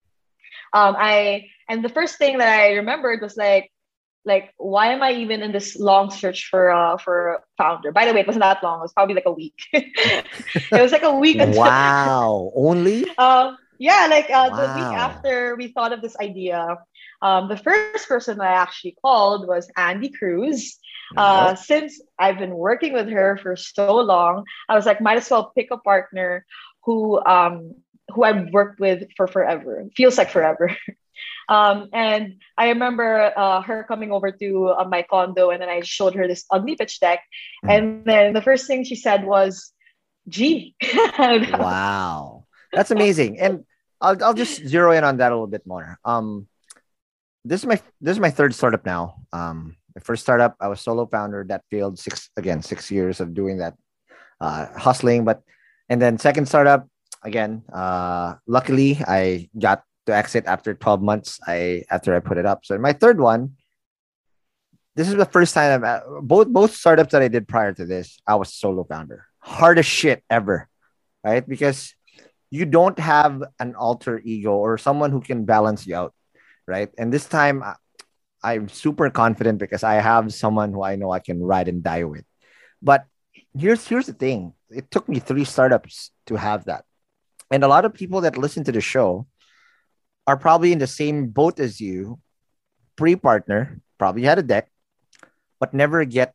the first thing that I remembered was like why am I even in this long search for a founder? By the way, it wasn't that long. It was probably like a week. It was like a week. Wow. Only? The week after we thought of this idea, the first person I actually called was Andy Cruz. Since I've been working with her for so long, I was like, might as well pick a partner who I've worked with for forever. Feels like forever. And I remember her coming over to my condo, and then I showed her this ugly pitch deck. And then the first thing she said was, "Gee." Wow. That's amazing. And I'll just zero in on that a little bit more. This is my third startup now. My first startup, I was solo founder. That failed 6 years of doing that, hustling. And then second startup, again, luckily I got to exit after 12 months. After I put it up. So my third one, this is the first time both startups that I did prior to this, I was solo founder. Hardest shit ever, right? Because you don't have an alter ego or someone who can balance you out, right? And this time I'm super confident because I have someone who I know I can ride and die with. But here's the thing. It took me 3 startups to have that. And a lot of people that listen to the show are probably in the same boat as you, pre-partner, probably had a deck, but never got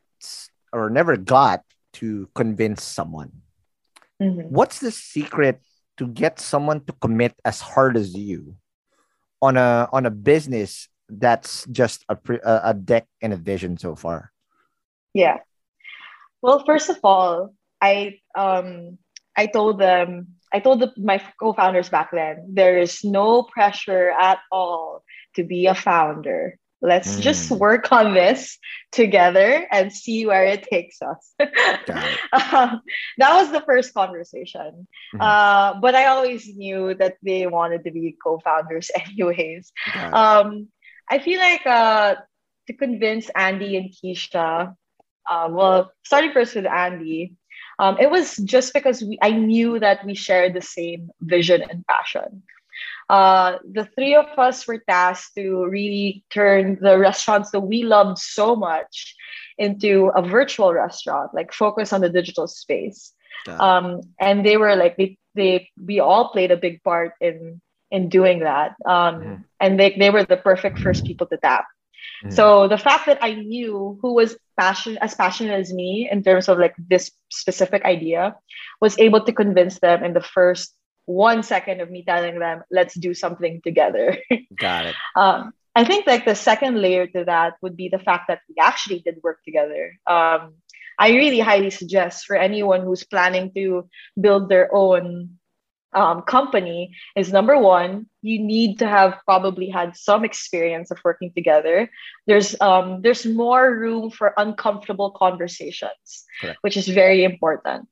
to convince someone. What's the secret to get someone to commit as hard as you on a business that's just a deck and a vision so far? Yeah. Well, first of all, I told my co-founders back then, there is no pressure at all to be a founder. Let's just work on this together and see where it takes us. That was the first conversation. But I always knew that they wanted to be co-founders anyways. I feel like to convince Andy and Keisha, starting first with Andy, it was just because I knew that we shared the same vision and passion. The 3 of us were tasked to really turn the restaurants that we loved so much into a virtual restaurant, like focus on the digital space. And they were like, we all played a big part in doing that. And they were the perfect first people to tap. So the fact that I knew who was as passionate as me in terms of like this specific idea was able to convince them in the first 1 second of me telling them, let's do something together. Got it. I think like the second layer to that would be the fact that we actually did work together. I really highly suggest for anyone who's planning to build their own company is, number one, you need to have probably had some experience of working together. There's more room for uncomfortable conversations, which is very important.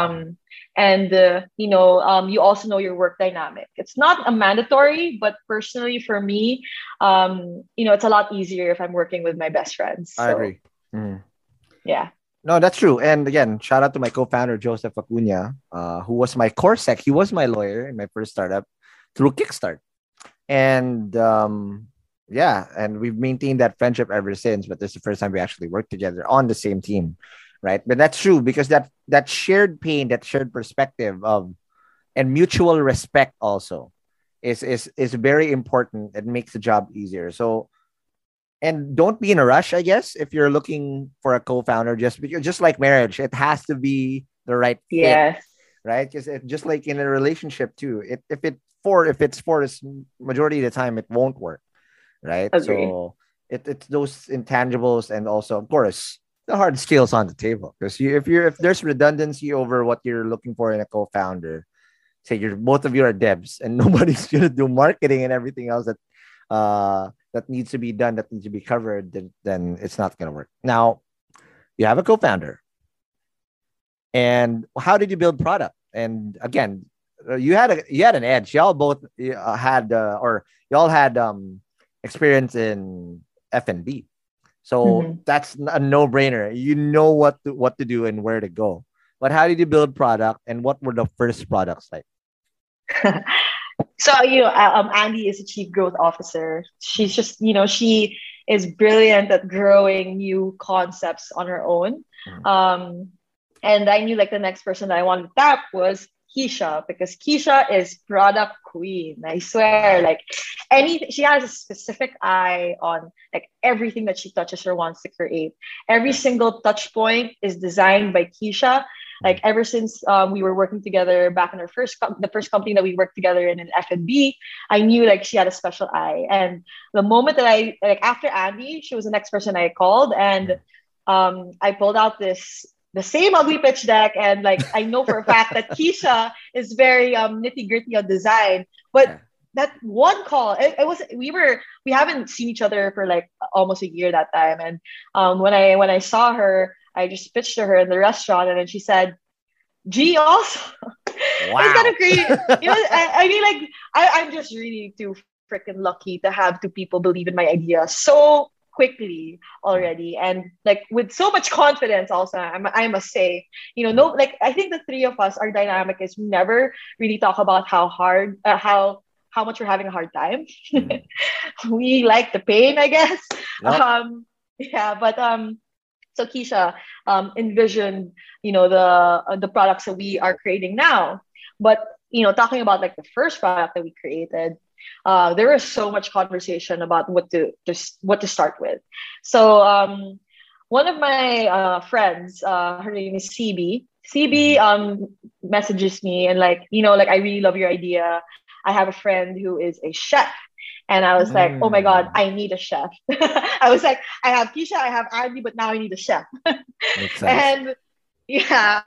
You also know your work dynamic. It's not a mandatory, but personally for me, it's a lot easier if I'm working with my best friends. So, I agree. Yeah. No, that's true. And again, shout out to my co-founder, Joseph Acuna, who was my core sec. He was my lawyer in my first startup through Kickstart. And and we've maintained that friendship ever since. But this is the first time we actually worked together on the same team, right? But that's true because that shared pain, that shared perspective of and mutual respect also is very important. It makes the job easier. So, and don't be in a rush, I guess, if you're looking for a co-founder, just because, just like marriage, it has to be the right fit, Yes. right? Because just like in a relationship too, if it's for this majority of the time, it won't work, right? Agree. So it's those intangibles, and also, of course, the hard skills on the table. Because if there's redundancy over what you're looking for in a co-founder, say you're both of you are devs and nobody's gonna do marketing and everything else that needs to be done, that needs to be covered, then it's not gonna work. Now you have a co-founder, and how did you build product? And again, you had an edge. Y'all both had or y'all had experience in F&B, so that's a no-brainer. You know what to do and where to go. But how did you build product, and what were the first products like? So, Andy is a chief growth officer. She's just, she is brilliant at growing new concepts on her own. And I knew like the next person that I wanted to tap was Keisha, because Keisha is product queen. I swear, like she has a specific eye on like everything that she touches or wants to create. Every single touch point is designed by Keisha. Like ever since we were working together back in the first company that we worked together in F&B, I knew like she had a special eye. And the moment that after Andy, she was the next person I called, and I pulled out the same ugly pitch deck, and like I know for a fact that Keisha is very nitty gritty on design, but that one call, we haven't seen each other for like almost a year that time, and when I saw her, I just pitched to her in the restaurant, and then she said, "G also." Wow. It's kind of great. I mean, like I'm just really too freaking lucky to have two people believe in my idea so quickly already, and like with so much confidence also, I must say. I think the three of us, our dynamic is we never really talk about how hard how much we're having a hard time. We like the pain, I guess. Yep. But so Keisha envisioned the products that we are creating now. But talking about like the first product that we created, there was so much conversation about what to start with. So one of my friends, her name is CB. CB messages me and like I really love your idea. I have a friend who is a chef. And I was like, oh my God, I need a chef. I was like, I have Keisha, I have Andy, but now I need a chef. Makes sense. And yeah.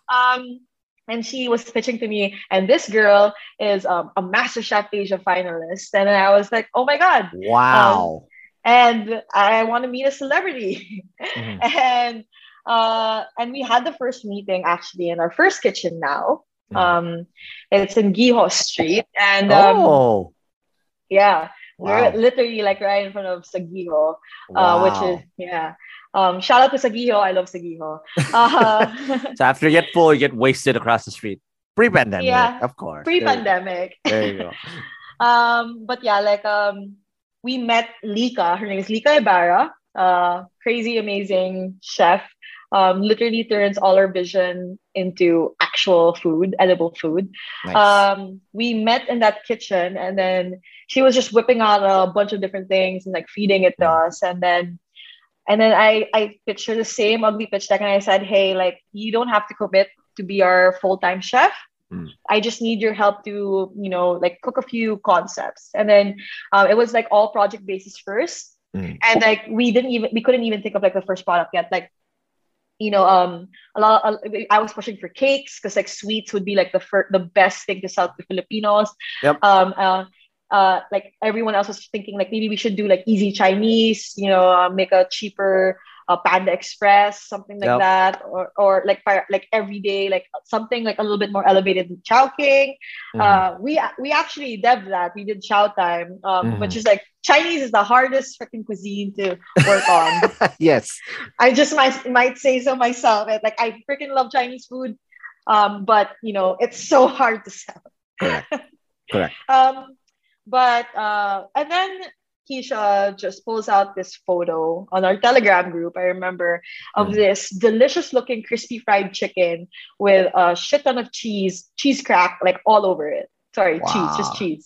And she was pitching to me, and this girl is a MasterChef Asia finalist. And I was like, oh my God. Wow. And I want to meet a celebrity. And we had the first meeting actually in our first kitchen now. It's in Giho Street. And yeah, we're literally like right in front of Sagiho, which is shout out to Sagiho. I love Sagiho. So after you get full, you get wasted across the street. Pre-pandemic, of course. Pre-pandemic. There you go. But yeah, like we met Lika. Her name is Lika Ibarra. Crazy, amazing chef. Literally turns all our vision into actual food, edible food. Nice. We met in that kitchen, and then she was just whipping out a bunch of different things and like feeding it to us. And then I pitched her the same ugly pitch deck, and I said, hey, like you don't have to commit to be our full-time chef. I just need your help to, like cook a few concepts. And then it was like all project basis first. And like we couldn't even think of like the first product yet. Like, I was pushing for cakes because like sweets would be like the best thing to sell to Filipinos. Yep. Like everyone else was thinking like maybe we should do like easy Chinese, make a cheaper Panda Express, something like that, or like everyday, like something like a little bit more elevated than Chowking. We actually dev'd that. We did Chow Time, which is like Chinese is the hardest freaking cuisine to work on. Yes, I just might say so myself. Like I freaking love Chinese food, but it's so hard to sell. Correct. But and then Keisha just pulls out this photo on our Telegram group, I remember, of this delicious looking crispy fried chicken with a shit ton of cheese crack like all over it. Sorry, cheese, just cheese.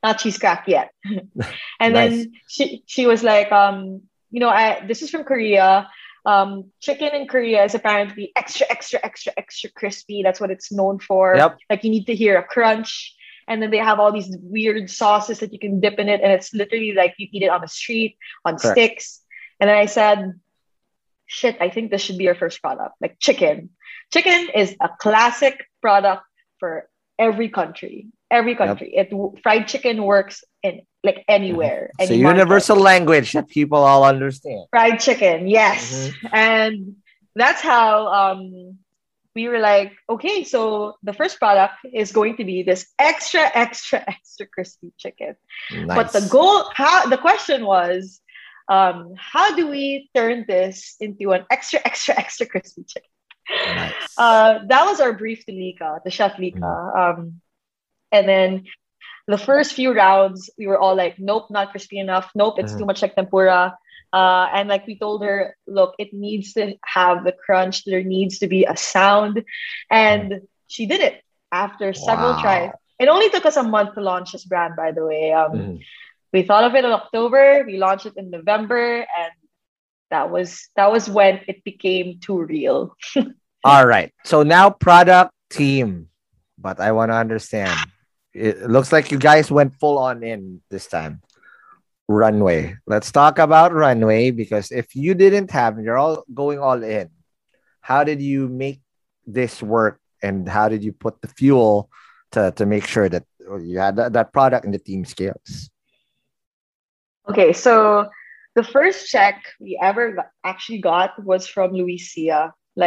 not cheese crack yet. And Nice. then she was like, this is from Korea. Chicken in Korea is apparently extra, extra, extra, extra crispy. That's what it's known for. Yep. Like you need to hear a crunch. And then they have all these weird sauces that you can dip in it. And it's literally like you eat it on the street, on Correct. sticks. And then I said, shit, I think this should be our first product. Like chicken. Chicken is a classic product for every country. Every country. Fried chicken works in like anywhere. It's a any market. universal language that people all understand. Fried chicken, yes. And that's how we were like, okay, so the first product is going to be this extra, extra, extra crispy chicken. Nice. But the question was, how do we turn this into an extra, extra, extra crispy chicken? Nice. That was our brief to Lika, the chef Lika. And then the first few rounds, we were all like, nope, not crispy enough. Nope, it's too much like tempura. And like we told her, look, it needs to have the crunch. There needs to be a sound. And she did it after several tries. It only took us a month to launch this brand, by the way. We thought of it in October. We launched it in November. And that was when it became too real. All right. So now product team. But I want to understand. It looks like you guys went full on in this time. Runway. Let's talk about Runway, because if you didn't have, you're all going all in. How did you make this work, and how did you put the fuel to make sure that you had that product and the team scales? Okay, so the first check we ever actually got was from Luis Sia.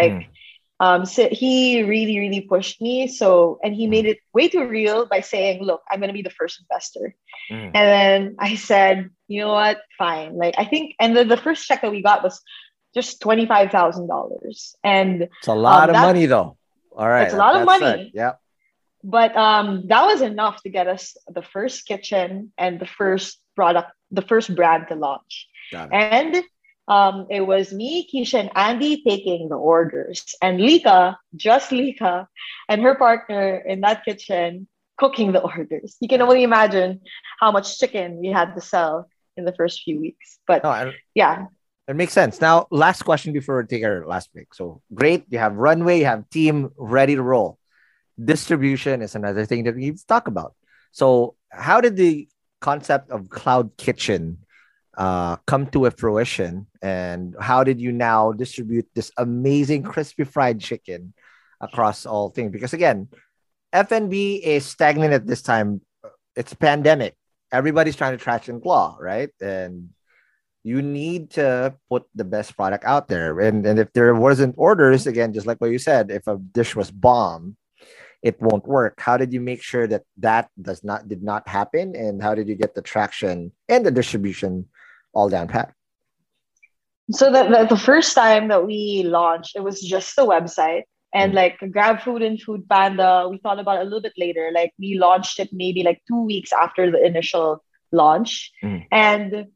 So he really, really pushed me. And he made it way too real by saying, look, I'm going to be the first investor. And then I said, you know what? Fine. Like, I think, and the first check that we got was just $25,000. And it's a lot of money though. All right. It's a lot of money. Yeah. But that was enough to get us the first kitchen and the first product, the first brand to launch. And it was me, Keisha, and Andy taking the orders, and Lika, just Lika, and her partner in that kitchen cooking the orders. You can only imagine how much chicken we had to sell in the first few weeks. But yeah. It makes sense. Now, last question before we take our last break. So great. You have Runway, you have team ready to roll. Distribution is another thing that we need to talk about. So how did the concept of Cloud Kitchen come to a fruition, and how did you now distribute this amazing crispy fried chicken across all things? Because again, F&B is stagnant at this time. It's a pandemic. Everybody's trying to trash and claw, right? And you need to put the best product out there. And if there wasn't orders, again, just like what you said, if a dish was bomb, it won't work. How did you make sure that did not happen? And how did you get the traction and the distribution all down pat? So the first time that we launched, it was just the website, and like GrabFood and Food Panda, we thought about it a little bit later. Like we launched it maybe like 2 weeks after the initial launch. And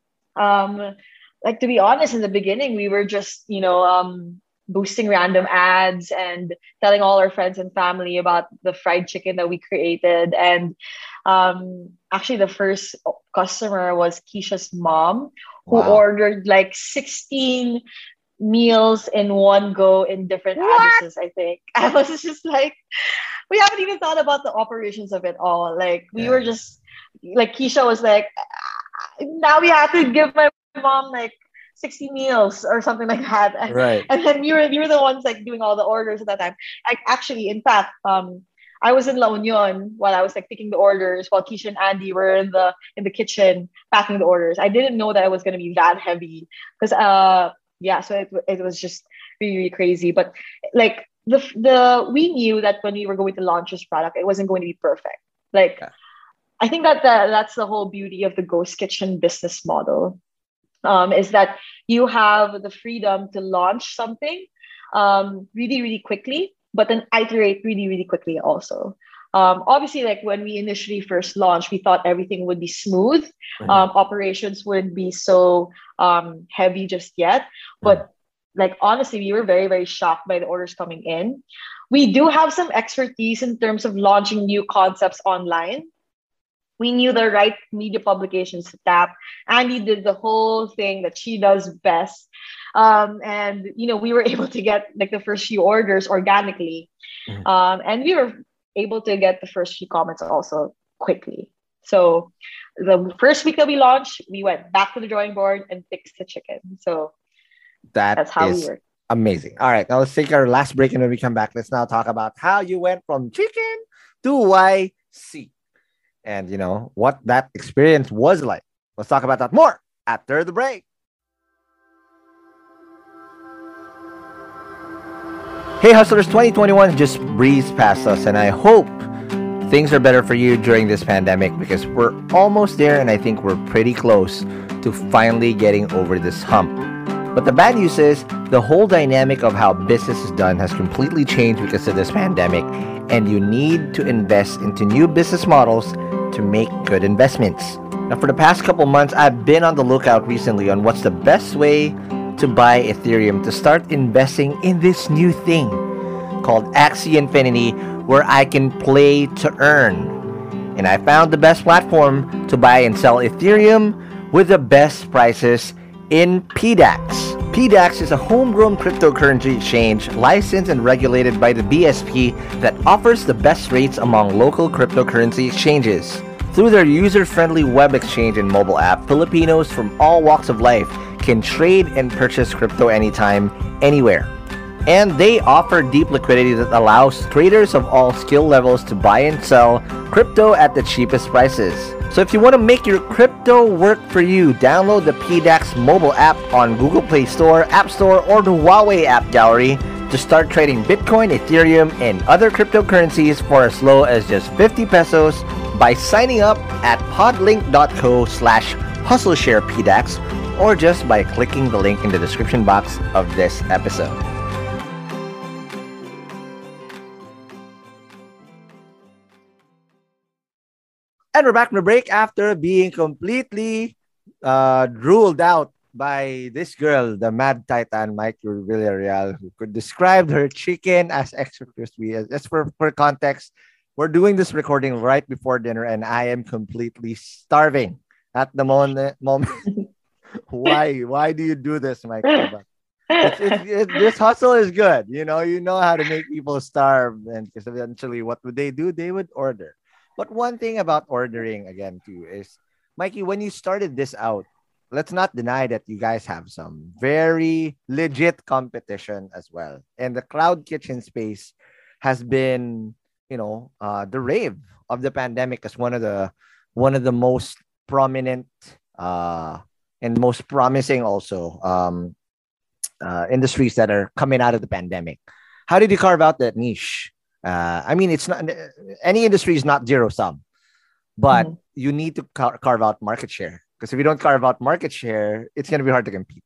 like, to be honest, in the beginning, we were just, boosting random ads and telling all our friends and family about the fried chicken that we created. And actually the first customer was Keisha's mom, who ordered like 16 meals in one go in different addresses, I think. I was just like, we haven't even thought about the operations of it all. Like we were just like, Keisha was like, now we have to give my mom like 60 meals or something like that. Right. And then we were the ones like doing all the orders at that time. Like actually, in fact, I was in La Union while I was like picking the orders, while Keisha and Andy were in the kitchen packing the orders. I didn't know that it was going to be that heavy, because so it was just really, really crazy. But like we knew that when we were going to launch this product, it wasn't going to be perfect. Like I think that that's the whole beauty of the ghost kitchen business model, is that you have the freedom to launch something really, really quickly, but then iterate really, really quickly also. Obviously, like when we initially first launched, we thought everything would be smooth. Operations wouldn't be so heavy just yet. But like, honestly, we were very, very shocked by the orders coming in. We do have some expertise in terms of launching new concepts online. We knew the right media publications to tap. Andy did the whole thing that she does best. And we were able to get like the first few orders organically. And we were able to get the first few comments also quickly. So the first week that we launched, we went back to the drawing board and fixed the chicken. So that's how we work. Amazing. All right, now let's take our last break, and when we come back, let's now talk about how you went from chicken to YC, and what that experience was like. Let's talk about that more after the break. Hey hustlers, 2021 just breezed past us, and I hope things are better for you during this pandemic, because we're almost there, and I think we're pretty close to finally getting over this hump. But the bad news is the whole dynamic of how business is done has completely changed because of this pandemic, and you need to invest into new business models to make good investments. Now, for the past couple months, I've been on the lookout recently on what's the best way to buy Ethereum to start investing in this new thing called Axie Infinity, where I can play to earn. And I found the best platform to buy and sell Ethereum with the best prices in PDAX. PDAX is a homegrown cryptocurrency exchange licensed and regulated by the BSP that offers the best rates among local cryptocurrency exchanges. Through their user-friendly web exchange and mobile app, Filipinos from all walks of life can trade and purchase crypto anytime, anywhere. And they offer deep liquidity that allows traders of all skill levels to buy and sell crypto at the cheapest prices. So if you want to make your crypto work for you, download the PDAX mobile app on Google Play Store, App Store, or the Huawei App Gallery to start trading Bitcoin, Ethereum, and other cryptocurrencies for as low as just 50 pesos by signing up at podlink.co/hustlesharepdax, or just by clicking the link in the description box of this episode. And we're back from the break after being completely ruled out by this girl, the Mad Titan, Mikey Villarreal, who could describe her chicken as extra crispy. Just for context, we're doing this recording right before dinner, and I am completely starving at the moment. Why do you do this, Mikey? This hustle is good. You know how to make people starve, and because eventually, what would they do? They would order. But one thing about ordering, again, too, is, Mikey, when you started this out, let's not deny that you guys have some very legit competition as well. And the cloud kitchen space has been, the rave of the pandemic as one of the most prominent and most promising also industries that are coming out of the pandemic. How did you carve out that niche? It's not, any industry is not zero sum, but you need to carve out market share, because if you don't carve out market share, it's going to be hard to compete.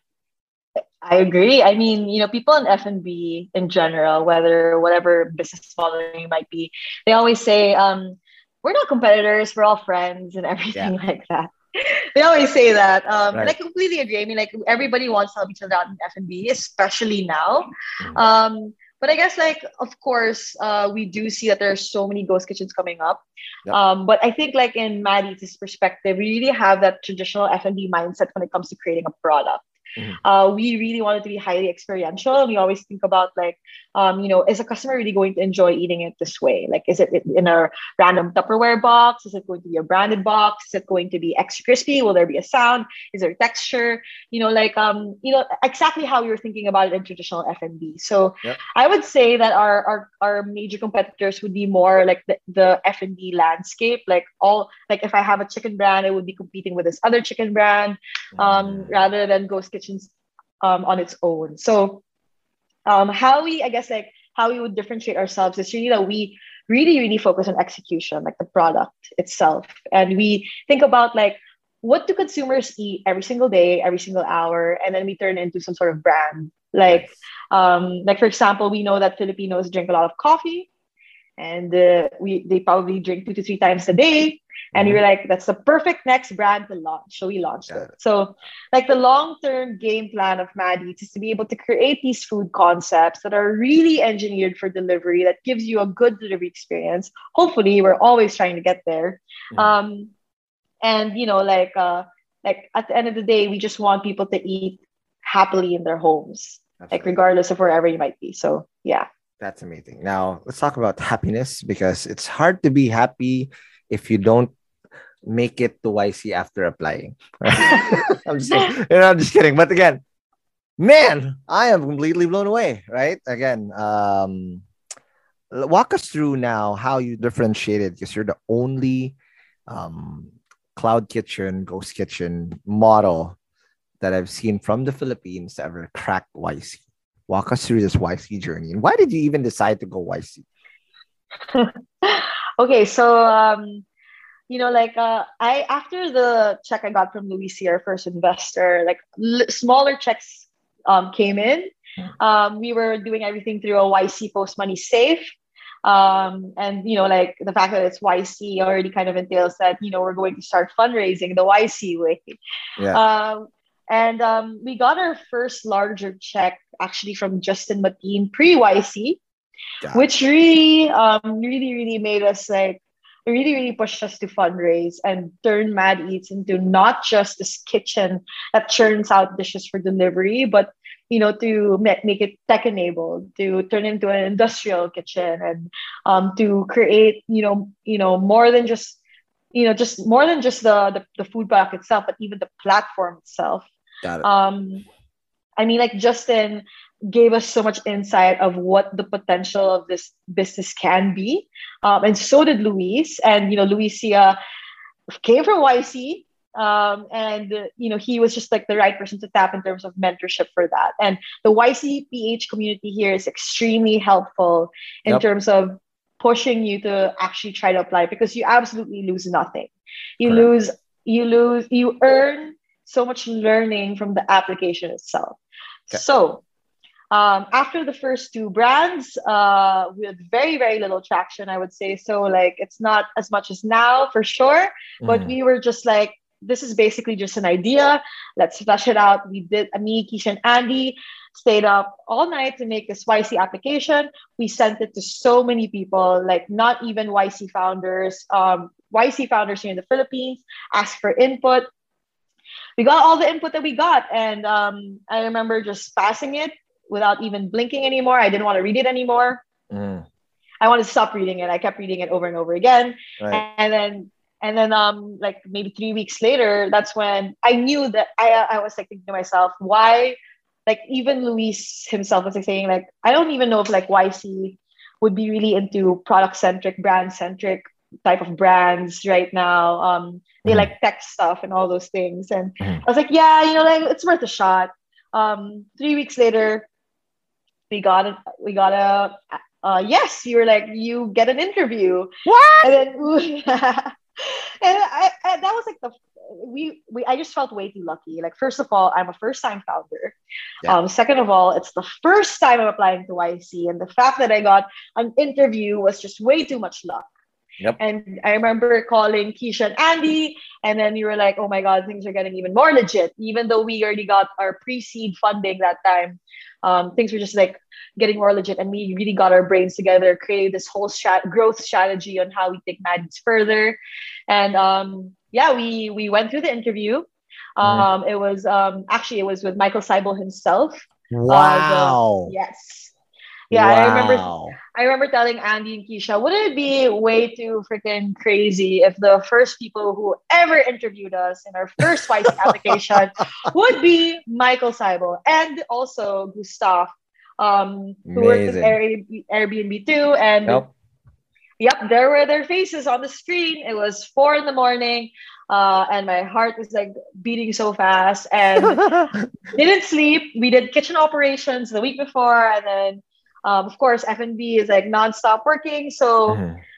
I agree. People in F&B in general, whatever business model you might be, they always say, we're not competitors, we're all friends and everything like that. They always say that. Right. And I completely agree. Everybody wants to help each other out in F&B, especially now. But I guess, of course, we do see that there are so many ghost kitchens coming up. Yep. But I think, in Maddie's perspective, we really have that traditional F&B mindset when it comes to creating a product. We really want it to be highly experiential. We always think about is a customer really going to enjoy eating it this way? Is it in a random Tupperware box? Is it going to be a branded box? Is it going to be extra crispy? Will there be a sound? Is there texture? Exactly how we were thinking about it in traditional F&B. So yep. I would say that our major competitors would be more like the F&B landscape. If I have a chicken brand, I would be competing with this other chicken brand, rather than Ghost Kitchens on its own. So how we would differentiate ourselves is really that we really focus on execution, the product itself. And we think about what do consumers eat every single day, every single hour, and then we turn it into some sort of brand. For example, we know that Filipinos drink a lot of coffee, and they probably drink 2 to 3 times a day. And we were like, that's the perfect next brand to launch. So we launched it. So like the long-term game plan of Mad Eats is to be able to create these food concepts that are really engineered for delivery, that gives you a good delivery experience. Hopefully, we're always trying to get there. And like at the end of the day, we just want people to eat happily in their homes, like regardless of wherever you might be. So yeah. That's amazing. Now let's talk about happiness, because it's hard to be happy if you don't make it to YC after applying. I'm just kidding. But again, man, I am completely blown away, right? Again, walk us through now how you differentiated, because you're the only cloud kitchen, ghost kitchen model that I've seen from the Philippines to ever crack YC. Walk us through this YC journey. And why did you even decide to go YC? Okay, so I after the check I got from Luisi, our first investor, like smaller checks came in. We were doing everything through a YC Post Money Safe. And like the fact that it's YC already kind of entails that we're going to start fundraising the YC way. And we got our first larger check actually from Justin Mateen pre-YC, which really made us like, really pushed us to fundraise and turn Mad Eats into not just this kitchen that churns out dishes for delivery, but to make it tech enabled, to turn into an industrial kitchen, and to create more than just the food product itself, but even the platform itself. Got it. Like Justin gave us so much insight of what the potential of this business can be. And so did Luis. And, Luis came from YC. And he was just like the right person to tap in terms of mentorship for that. And the YC PH community here is extremely helpful in terms of pushing you to actually try to apply, because you absolutely lose nothing. You earn so much learning from the application itself. Okay. So after the first two brands, we had very, very little traction, I would say. So like, it's not as much as now for sure, but we were just like, this is basically just an idea. Let's flesh it out. We did, me, Keisha, and Andy stayed up all night to make this YC application. We sent it to so many people, like not even YC founders here in the Philippines, asked for input. We got all the input that we got. And I remember just passing it without even blinking anymore. I didn't want to read it anymore. I wanted to stop reading it. I kept reading it over and over again. Right. And then like maybe 3 weeks later, that's when I knew that I was like thinking to myself, why, like even Luis himself was like saying like, I don't even know if like YC would be really into product-centric, brand-centric type of brands right now. They like tech stuff and all those things. And I was like, yeah, like it's worth a shot. 3 weeks later, we got a yes. You were like, you get an interview. What? And then and that was like I just felt way too lucky. Like, first of all, I'm a first-time founder. Yeah. Second of all, it's the first time I'm applying to YC, and the fact that I got an interview was just way too much luck. Yep. And I remember calling Keisha and Andy, and then you were like, oh my God, things are getting even more legit. Even though we already got our pre-seed funding that time, things were just like getting more legit. And we really got our brains together, created this whole growth strategy on how we take Mad Eats further. And we went through the interview. It was with Michael Seibel himself. Wow. Yes. Yeah, wow. I remember telling Andy and Keisha, wouldn't it be way too freaking crazy if the first people who ever interviewed us in our first YC application would be Michael Seibel and also Gustav, who worked at Airbnb too. And yep, there were their faces on the screen. It was 4 a.m. And my heart was like beating so fast, and didn't sleep. We did kitchen operations the week before, and then of course, F&B is like nonstop working. So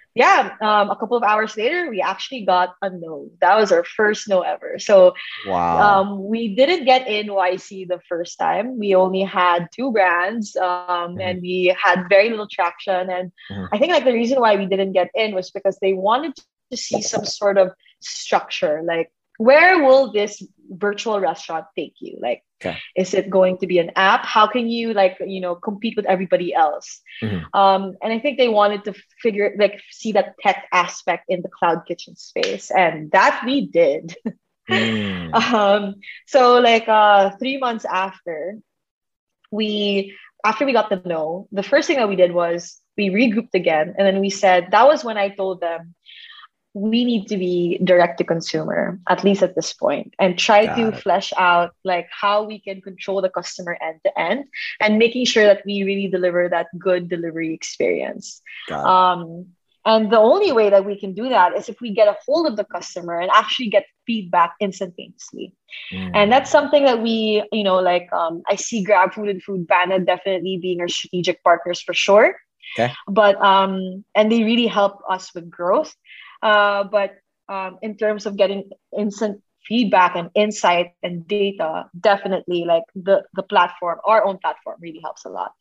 a couple of hours later, we actually got a no. That was our first no ever. So we didn't get in YC the first time. We only had 2 brands and we had very little traction. And I think like the reason why we didn't get in was because they wanted to see some sort of structure. Like, where will this virtual restaurant take you? Like, is it going to be an app? How can you compete with everybody else? And I think they wanted to see that tech aspect in the cloud kitchen space, and that we did. So 3 months after we got the no, the first thing that we did was we regrouped again, and then we said, that was when I told them, we need to be direct to consumer, at least at this point, and try to flesh out how we can control the customer end to end, and making sure that we really deliver that good delivery experience. And the only way that we can do that is if we get a hold of the customer and actually get feedback instantaneously. And that's something that we, I see GrabFood and Foodpanda definitely being our strategic partners for sure. But and they really help us with growth. But in terms of getting instant feedback and insight and data, definitely the platform, our own platform, really helps a lot.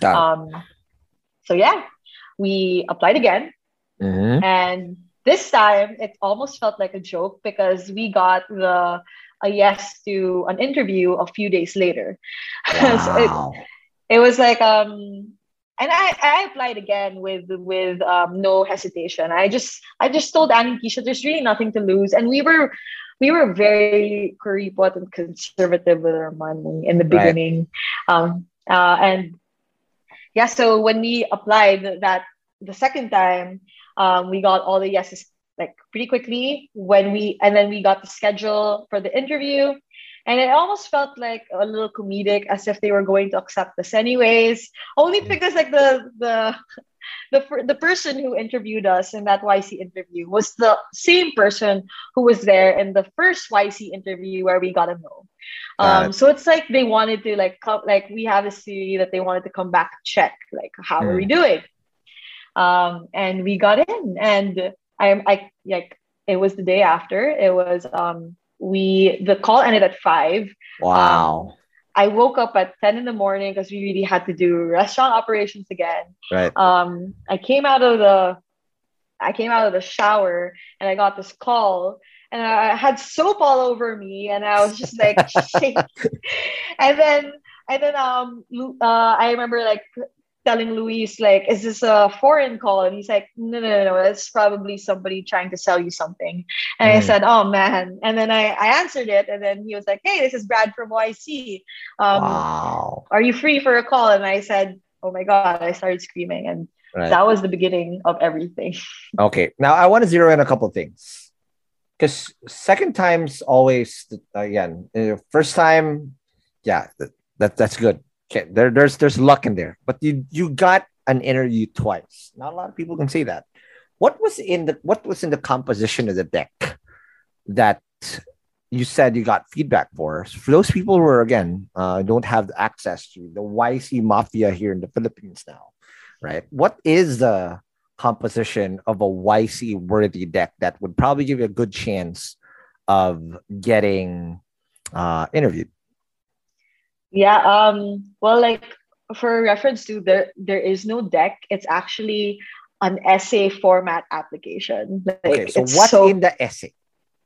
So yeah, we applied again. And this time it almost felt like a joke, because we got a yes to an interview a few days later. So it was and I applied again with no hesitation. I just told Annie and Keisha, there's really nothing to lose. And we were very kuripot and conservative with our money in the beginning. And yeah, so when we applied that the second time, we got all the yeses pretty quickly and then we got the schedule for the interview, and it almost felt like a little comedic, as if they were going to accept us anyways, only because the person who interviewed us in that YC interview was the same person who was there in the first YC interview where we got a no. So it's they wanted to we have a theory that they wanted to come back and check how are we doing. And we got in, and it was the day after. It was the call ended at 5. I woke up at 10 in the morning because we really had to do restaurant operations again. I came out of the shower, and I got this call, and I had soap all over me, and I was just shaking. and then I remember telling Luis, is this a foreign call? And he's like, no, it's probably somebody trying to sell you something. And I said, oh man. And then I answered it, and then he was like, hey, this is Brad from YC. Are you free for a call? And I said, oh my God, I started screaming. And that was the beginning of everything. Okay. Now I want to zero in a couple of things, because second time's always, again, first time, yeah, that's good. Okay, there's luck in there, but you got an interview twice. Not a lot of people can say that. What was in the composition of the deck that you said you got feedback for those people who are, again, don't have access to the YC mafia here in the Philippines now, right? What is the composition of a YC worthy deck that would probably give you a good chance of getting interviewed? Yeah. Well, for reference to there is no deck. It's actually an essay format application. Okay. So what's in the essay?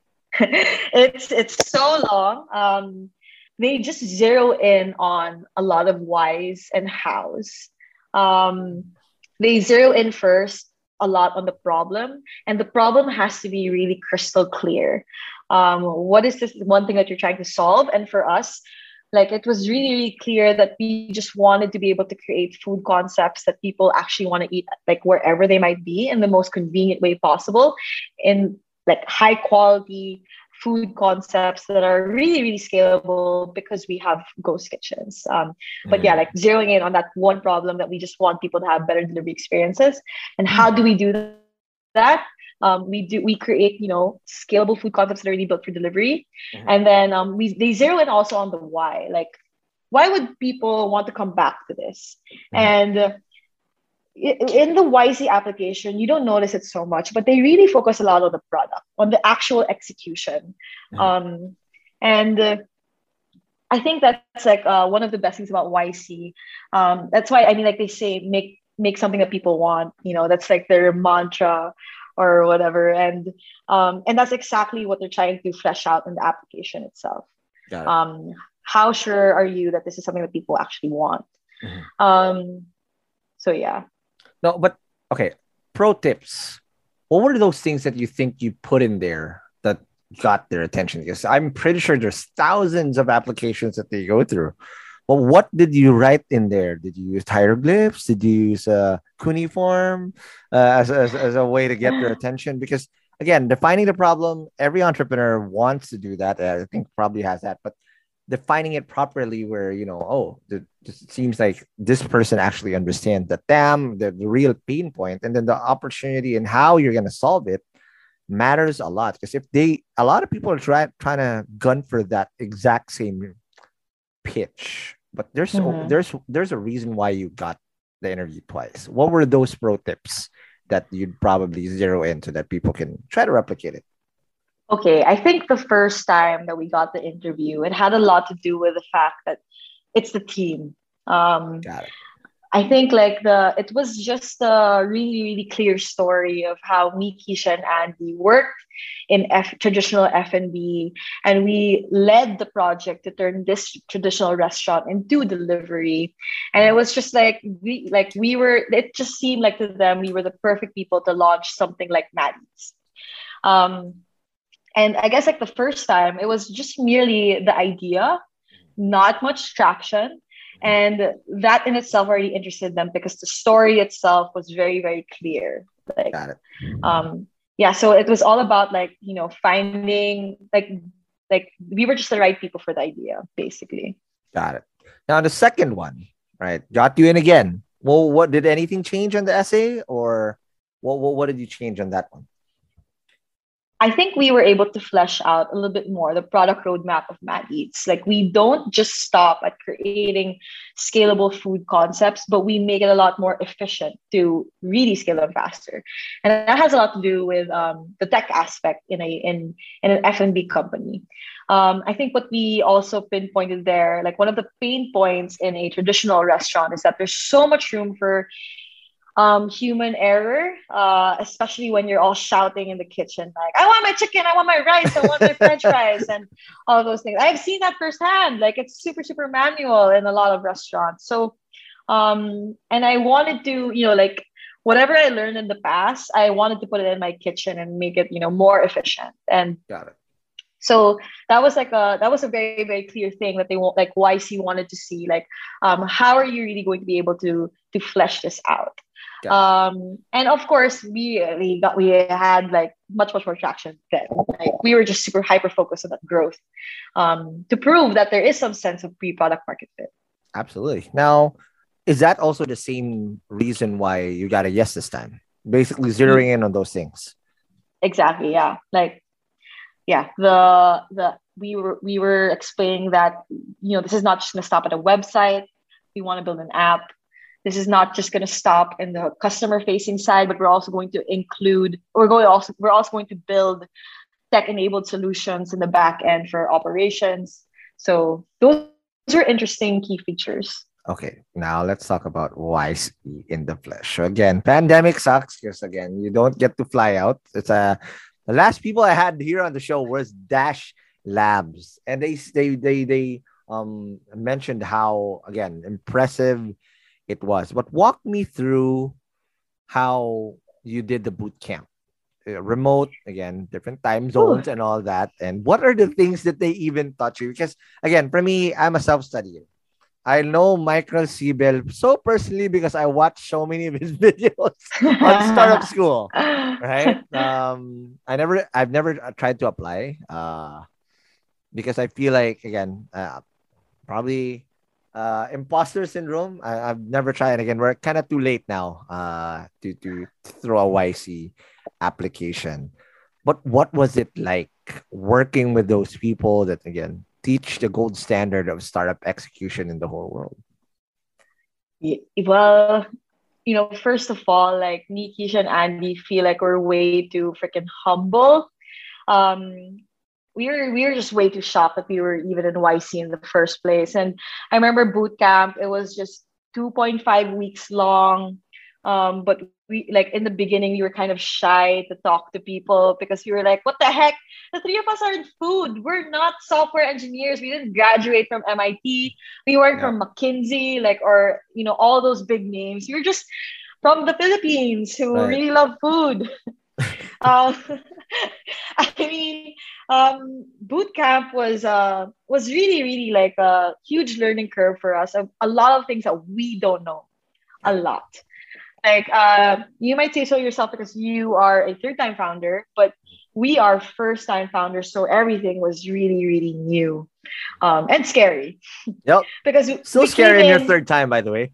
It's so long. They just zero in on a lot of whys and hows. They zero in first a lot on the problem, and the problem has to be really crystal clear. What is this one thing that you're trying to solve? And for us, it was really, really clear that we just wanted to be able to create food concepts that people actually want to eat, wherever they might be, in the most convenient way possible, in high quality food concepts that are really, really scalable, because we have ghost kitchens. But yeah, zeroing in on that one problem that we just want people to have better delivery experiences. And how do we do that? We create scalable food concepts that are really built for delivery, and then they zero in also on the why. Why would people want to come back to this? And in the YC application, you don't notice it so much, but they really focus a lot on the product, on the actual execution. And I think that's one of the best things about YC. That's why, they say make something that people want. That's their mantra. or whatever. And that's exactly what they're trying to flesh out in the application itself. Got it. How sure are you that this is something that people actually want? So yeah. No, but okay. Pro tips. What were those things that you think you put in there that got their attention? Because I'm pretty sure there's thousands of applications that they go through. Well, what did you write in there? Did you use hieroglyphs? Did you use cuneiform as a way to get their attention? Because again, defining the problem, every entrepreneur wants to do that. I think probably has that, but defining it properly where, it seems like this person actually understands the real pain point, and then the opportunity and how you're going to solve it matters a lot. Because a lot of people are trying to gun for that exact same pitch, but there's a reason why you got the interview twice. What were those pro tips that you'd probably zero in so that people can try to replicate it? Okay, I think the first time that we got the interview, it had a lot to do with the fact that it's the team. Got it. I think it was just a really, really clear story of how me, Keisha, and Andy worked in traditional F&B, and we led the project to turn this traditional restaurant into delivery. And it was just it just seemed like to them we were the perfect people to launch something like Maddie's. And I guess the first time, it was just merely the idea, not much traction. And that in itself already interested them because the story itself was very, very clear. Got it. Yeah, so it was all about finding we were just the right people for the idea, basically. Got it. Now the second one, right? Got you in again. Well, what did anything change on the essay, or what did you change on that one? I think we were able to flesh out a little bit more the product roadmap of Mad Eats. We don't just stop at creating scalable food concepts, but we make it a lot more efficient to really scale them faster. And that has a lot to do with the tech aspect in an F&B company. I think what we also pinpointed there, one of the pain points in a traditional restaurant is that there's so much room for human error, especially when you're all shouting in the kitchen, I want my chicken, I want my rice, I want my French fries, and all those things. I've seen that firsthand. It's super, super manual in a lot of restaurants. So, and I wanted to, whatever I learned in the past, I wanted to put it in my kitchen and make it, more efficient. And got it. So that was a very, very clear thing that they want, YC wanted to see, how are you really going to be able to flesh this out? And of course we had much more traction then. We were just super hyper focused on that growth to prove that there is some sense of pre-product market fit. Absolutely. Now, is that also the same reason why you got a yes this time? Basically zeroing in on those things. Exactly. Yeah. We were explaining that this is not just going to stop at a website. We want to build an app. This is not just going to stop in the customer facing side, but we're also going to build tech enabled solutions in the back end for operations. So those are interesting key features. Okay, now let's talk about YC in the flesh. So again, pandemic sucks because again, you don't get to fly out. It's the last people I had here on the show was Dash Labs, and they mentioned how again impressive it was. But walk me through how you did the boot camp. Remote, again, different time zones and all that. And what are the things that they even taught you? Because again, for me, I'm a self-studier. I know Michael Siebel so personally because I watched so many of his videos on Startup School. Right? I've never tried to apply because I feel like again, probably imposter syndrome. I've never tried. Again, we're kind of too late now to throw a YC application. But what was it like working with those people that again teach the gold standard of startup execution in the whole world? Well, first of all, me, Keisha, and Andy feel like we're way too freaking humble. We were just way too shocked that we were even in YC in the first place. And I remember boot camp, it was just 2.5 weeks long. But we like in the beginning we were kind of shy to talk to people because we were like, what the heck? The three of us are in food. We're not software engineers. We didn't graduate from MIT. We weren't Yeah. from McKinsey, like, or all those big names. We were just from the Philippines who Right. really love food. um, I mean, boot camp was really really like a huge learning curve for us. A lot of things that we don't know, a lot. Like you might say so yourself because you are a third time founder, but we are first time founders, so everything was really really new, and scary. Yep. Because Still we scary in came your in. third time, by the way.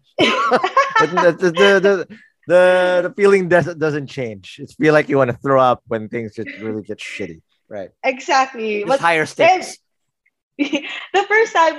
The feeling doesn't change. It's feel like you want to throw up when things just really get shitty. Right. Exactly, Just but higher then stakes. the first time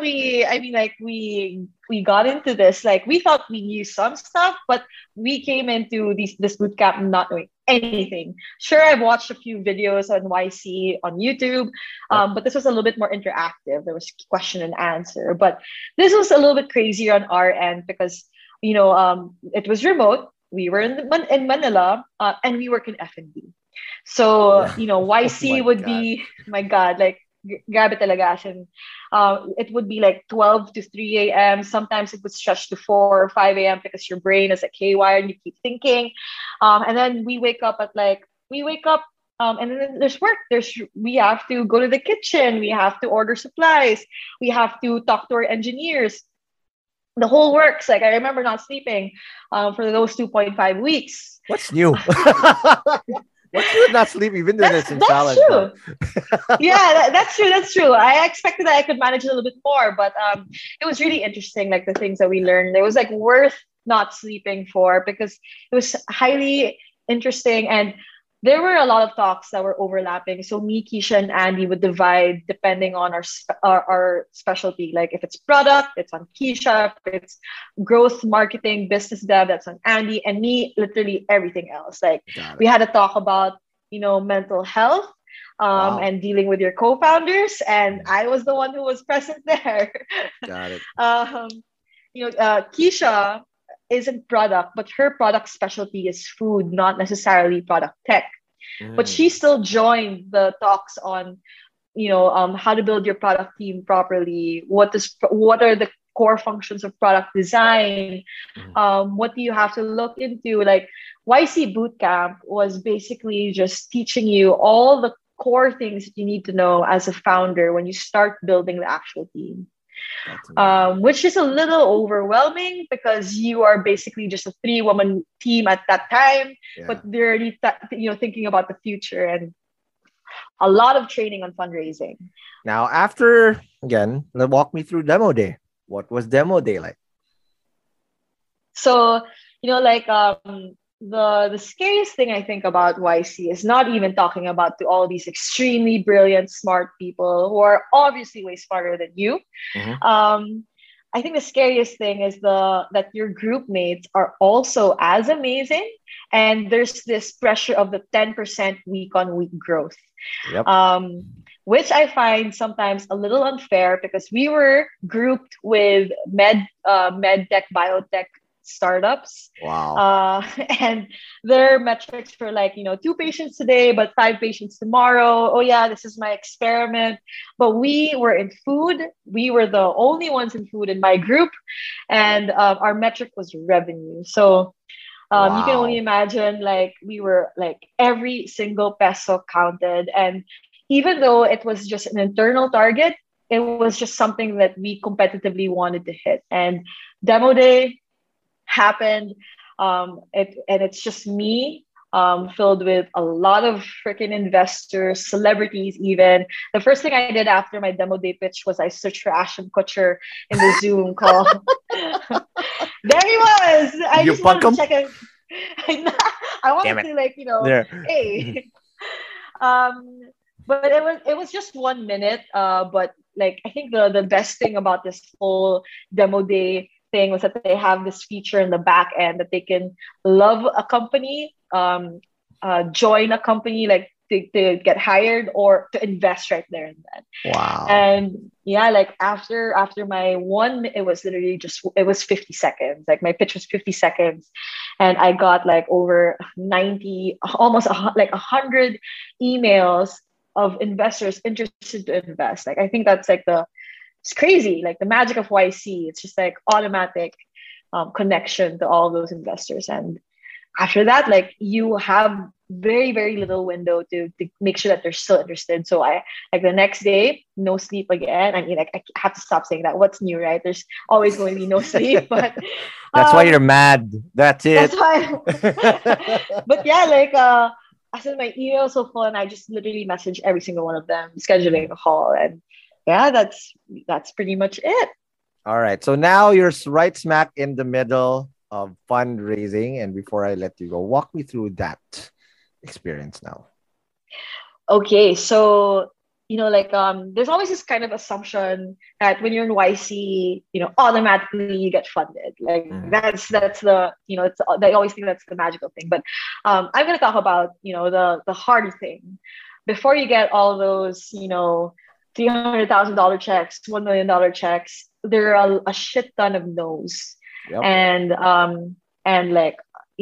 we got into this, like we thought we knew some stuff, but we came into this boot camp not knowing anything. Sure, I've watched a few videos on YC on YouTube, but this was a little bit more interactive. There was question and answer, but this was a little bit crazier on our end because it was remote. We were in Manila, and we work in F&B. So, Yeah. YC my would God. be, my God, like, grabe talaga. As in, it would be like 12 to 3 a.m. Sometimes it would stretch to 4 or 5 a.m. because your brain is like haywire and you keep thinking. And then we wake up, and then there's work. We have to go to the kitchen. We have to order supplies. We have to talk to our engineers. The whole works. Like I remember not sleeping for those 2.5 weeks. What's new? What's new with not sleeping? You've been doing this in That's challenge. true. Yeah, that's true. That's true. I expected that I could manage a little bit more, but it was really interesting. Like the things that we learned, it was like worth not sleeping for because it was highly interesting, and there were a lot of talks that were overlapping. So me, Keisha, and Andy would divide depending on our specialty. Like if it's product, it's on Keisha. If it's growth, marketing, business dev, that's on Andy. And me, literally everything else. Like we had to talk about, mental health, Wow. and dealing with your co-founders. And I was the one who was present there. Got it. Keisha isn't product, but her product specialty is food, not necessarily product tech. But she still joined the talks on, how to build your product team properly. What are the core functions of product design? What do you have to look into? Like YC Bootcamp was basically just teaching you all the core things that you need to know as a founder when you start building the actual team. Which is a little overwhelming because you are basically just a 3-woman team at that time, but they're already thinking about the future and a lot of training on fundraising. Now, after again, walk me through demo day. What was demo day like? So the scariest thing I think about YC is not even talking about to all these extremely brilliant, smart people who are obviously way smarter than you. I think the scariest thing is that your group mates are also as amazing, and there's this pressure of the 10% week on week growth, which I find sometimes a little unfair because we were grouped with med tech, biotech startups. Wow. And their metrics for 2 patients today, but 5 patients tomorrow. Oh yeah, this is my experiment. But we were in food. We were the only ones in food in my group. And our metric was revenue. So you can only imagine, we were every single peso counted. And even though it was just an internal target, it was just something that we competitively wanted to hit. And demo day happened, it's just me, filled with a lot of freaking investors, celebrities even. The first thing I did after my demo day pitch was I searched for Ashton Kutcher in the Zoom call. There he was. I just wanted to check it. I wanted to hey. But it was just 1 minute. But I think the best thing about this whole demo day thing was that they have this feature in the back end that they can love a company, join a company, to get hired or to invest right there and then. Wow. And after my one, it was literally it was 50 seconds. My pitch was 50 seconds. and I got like over 90, almost like 100 emails of investors interested to invest. Like I think that's like it's crazy, like the magic of YC. It's just like automatic connection to all those investors. And after that, like you have very, very little window to make sure that they're still interested. So I like the next day, no sleep again. I mean, like I have to stop saying that. What's new, right? There's always going to be no sleep, but That's why you're mad. That's it. that's why. But yeah, like I said, my email so full, and I just literally message every single one of them, scheduling a call, and yeah, that's pretty much it. All right. So now you're right smack in the middle of fundraising. And before I let you go, walk me through that experience now. Okay, so like there's always this kind of assumption that when you're in YC, automatically you get funded. Like that's the it's they always think that's the magical thing. But I'm gonna talk about the hard thing. Before you get all those $300,000 checks, $1 million checks, there are a shit ton of no's. Yep. And like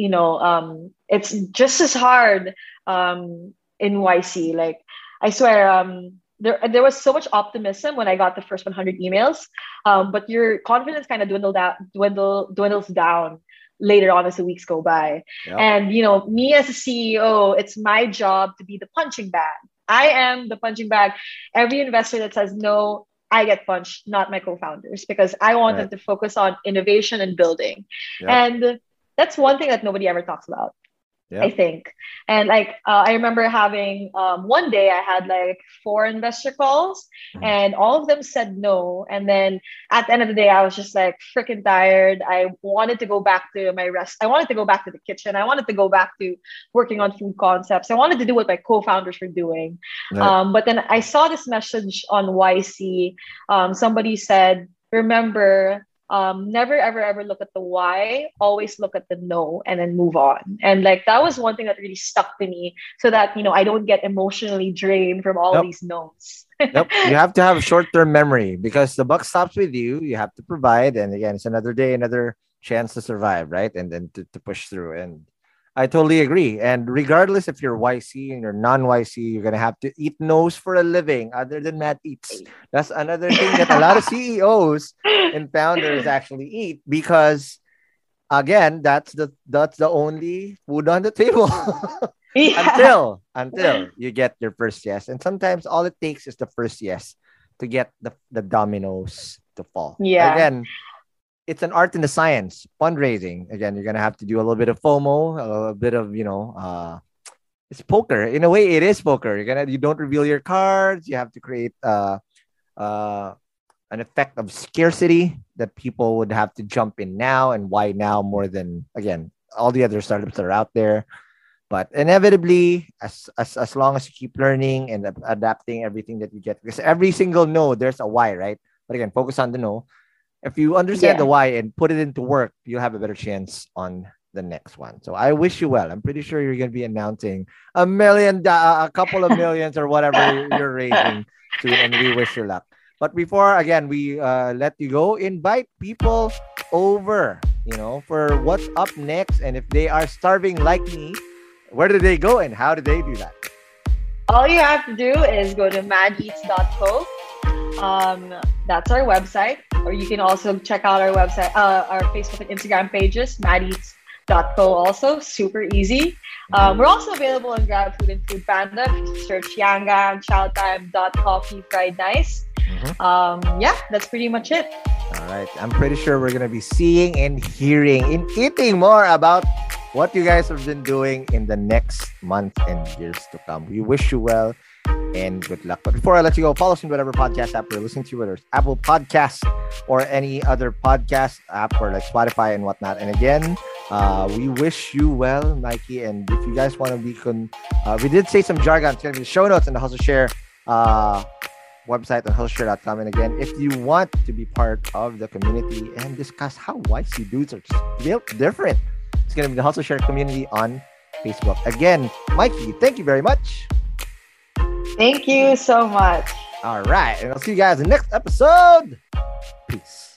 it's just as hard in YC. Like I swear, there was so much optimism when I got the first 100 emails, but your confidence kind of dwindles down later on as the weeks go by. Yep. And me as a CEO, it's my job to be the punching bag. I am the punching bag. Every investor that says no, I get punched, not my co-founders, because I want them to focus on innovation and building. Yep. And that's one thing that nobody ever talks about. Yep. I think. And like, I remember having one day I had like 4 investor calls and all of them said no. And then at the end of the day, I was just like freaking tired. I wanted to go back to I wanted to go back to the kitchen. I wanted to go back to working on food concepts. I wanted to do what my co-founders were doing. Right. But then I saw this message on YC. Somebody said, remember, never ever look at the why, always look at the no and then move on. And like that was one thing that really stuck to me, so that I don't get emotionally drained from all these no's. Yep. You have to have short-term memory because the buck stops with you. You have to provide, and again, it's another day, another chance to survive, right? And then to push through. And I totally agree. And regardless if you're YC and you're non-YC, you're gonna have to eat no's for a living, other than Matt eats. That's another thing that a lot of CEOs and founders actually eat, because again, that's the only food on the table. until you get your first yes. And sometimes all it takes is the first yes to get the dominoes to fall. Yeah. Again, it's an art and a science. Fundraising, again, you're gonna have to do a little bit of FOMO, a bit of it's poker. In a way, it is poker. You don't reveal your cards. You have to create an effect of scarcity that people would have to jump in now, and why now more than again all the other startups that are out there. But inevitably, as long as you keep learning and adapting everything that you get, because every single no, there's a why, right? But again, focus on the no. If you understand the why and put it into work, you'll have a better chance on the next one. So I wish you well. I'm pretty sure you're going to be announcing a couple of millions or whatever you're raising soon, and we wish you luck. But before, again, we let you go, invite people over, for what's up next. And if they are starving like me, where do they go and how do they do that? All you have to do is go to madeats.co. That's our website, or you can also check out our website, our Facebook and Instagram pages, madeats.co. Also super easy. We're also available on GrabFood and Foodpanda. If you search Yangang, Chowtime, Coffee, Fried Nice. Yeah, that's pretty much it. All right, I'm pretty sure we're gonna be seeing and hearing and eating more about what you guys have been doing in the next month and years to come. We wish you well and good luck. But before I let you go, follow us in whatever podcast app you're listening to, whether it's Apple Podcasts or any other podcast app or like Spotify and whatnot. And again, we wish you well, Mikey. And if you guys want to be, we did say some jargon. It's going to be the show notes and the Hustle Share website on hustleshare.com. And again, if you want to be part of the community and discuss how YC dudes are just built different, it's going to be the Hustle Share community on Facebook. Again, Mikey, thank you very much. Thank you so much. All right. And I'll see you guys in the next episode. Peace.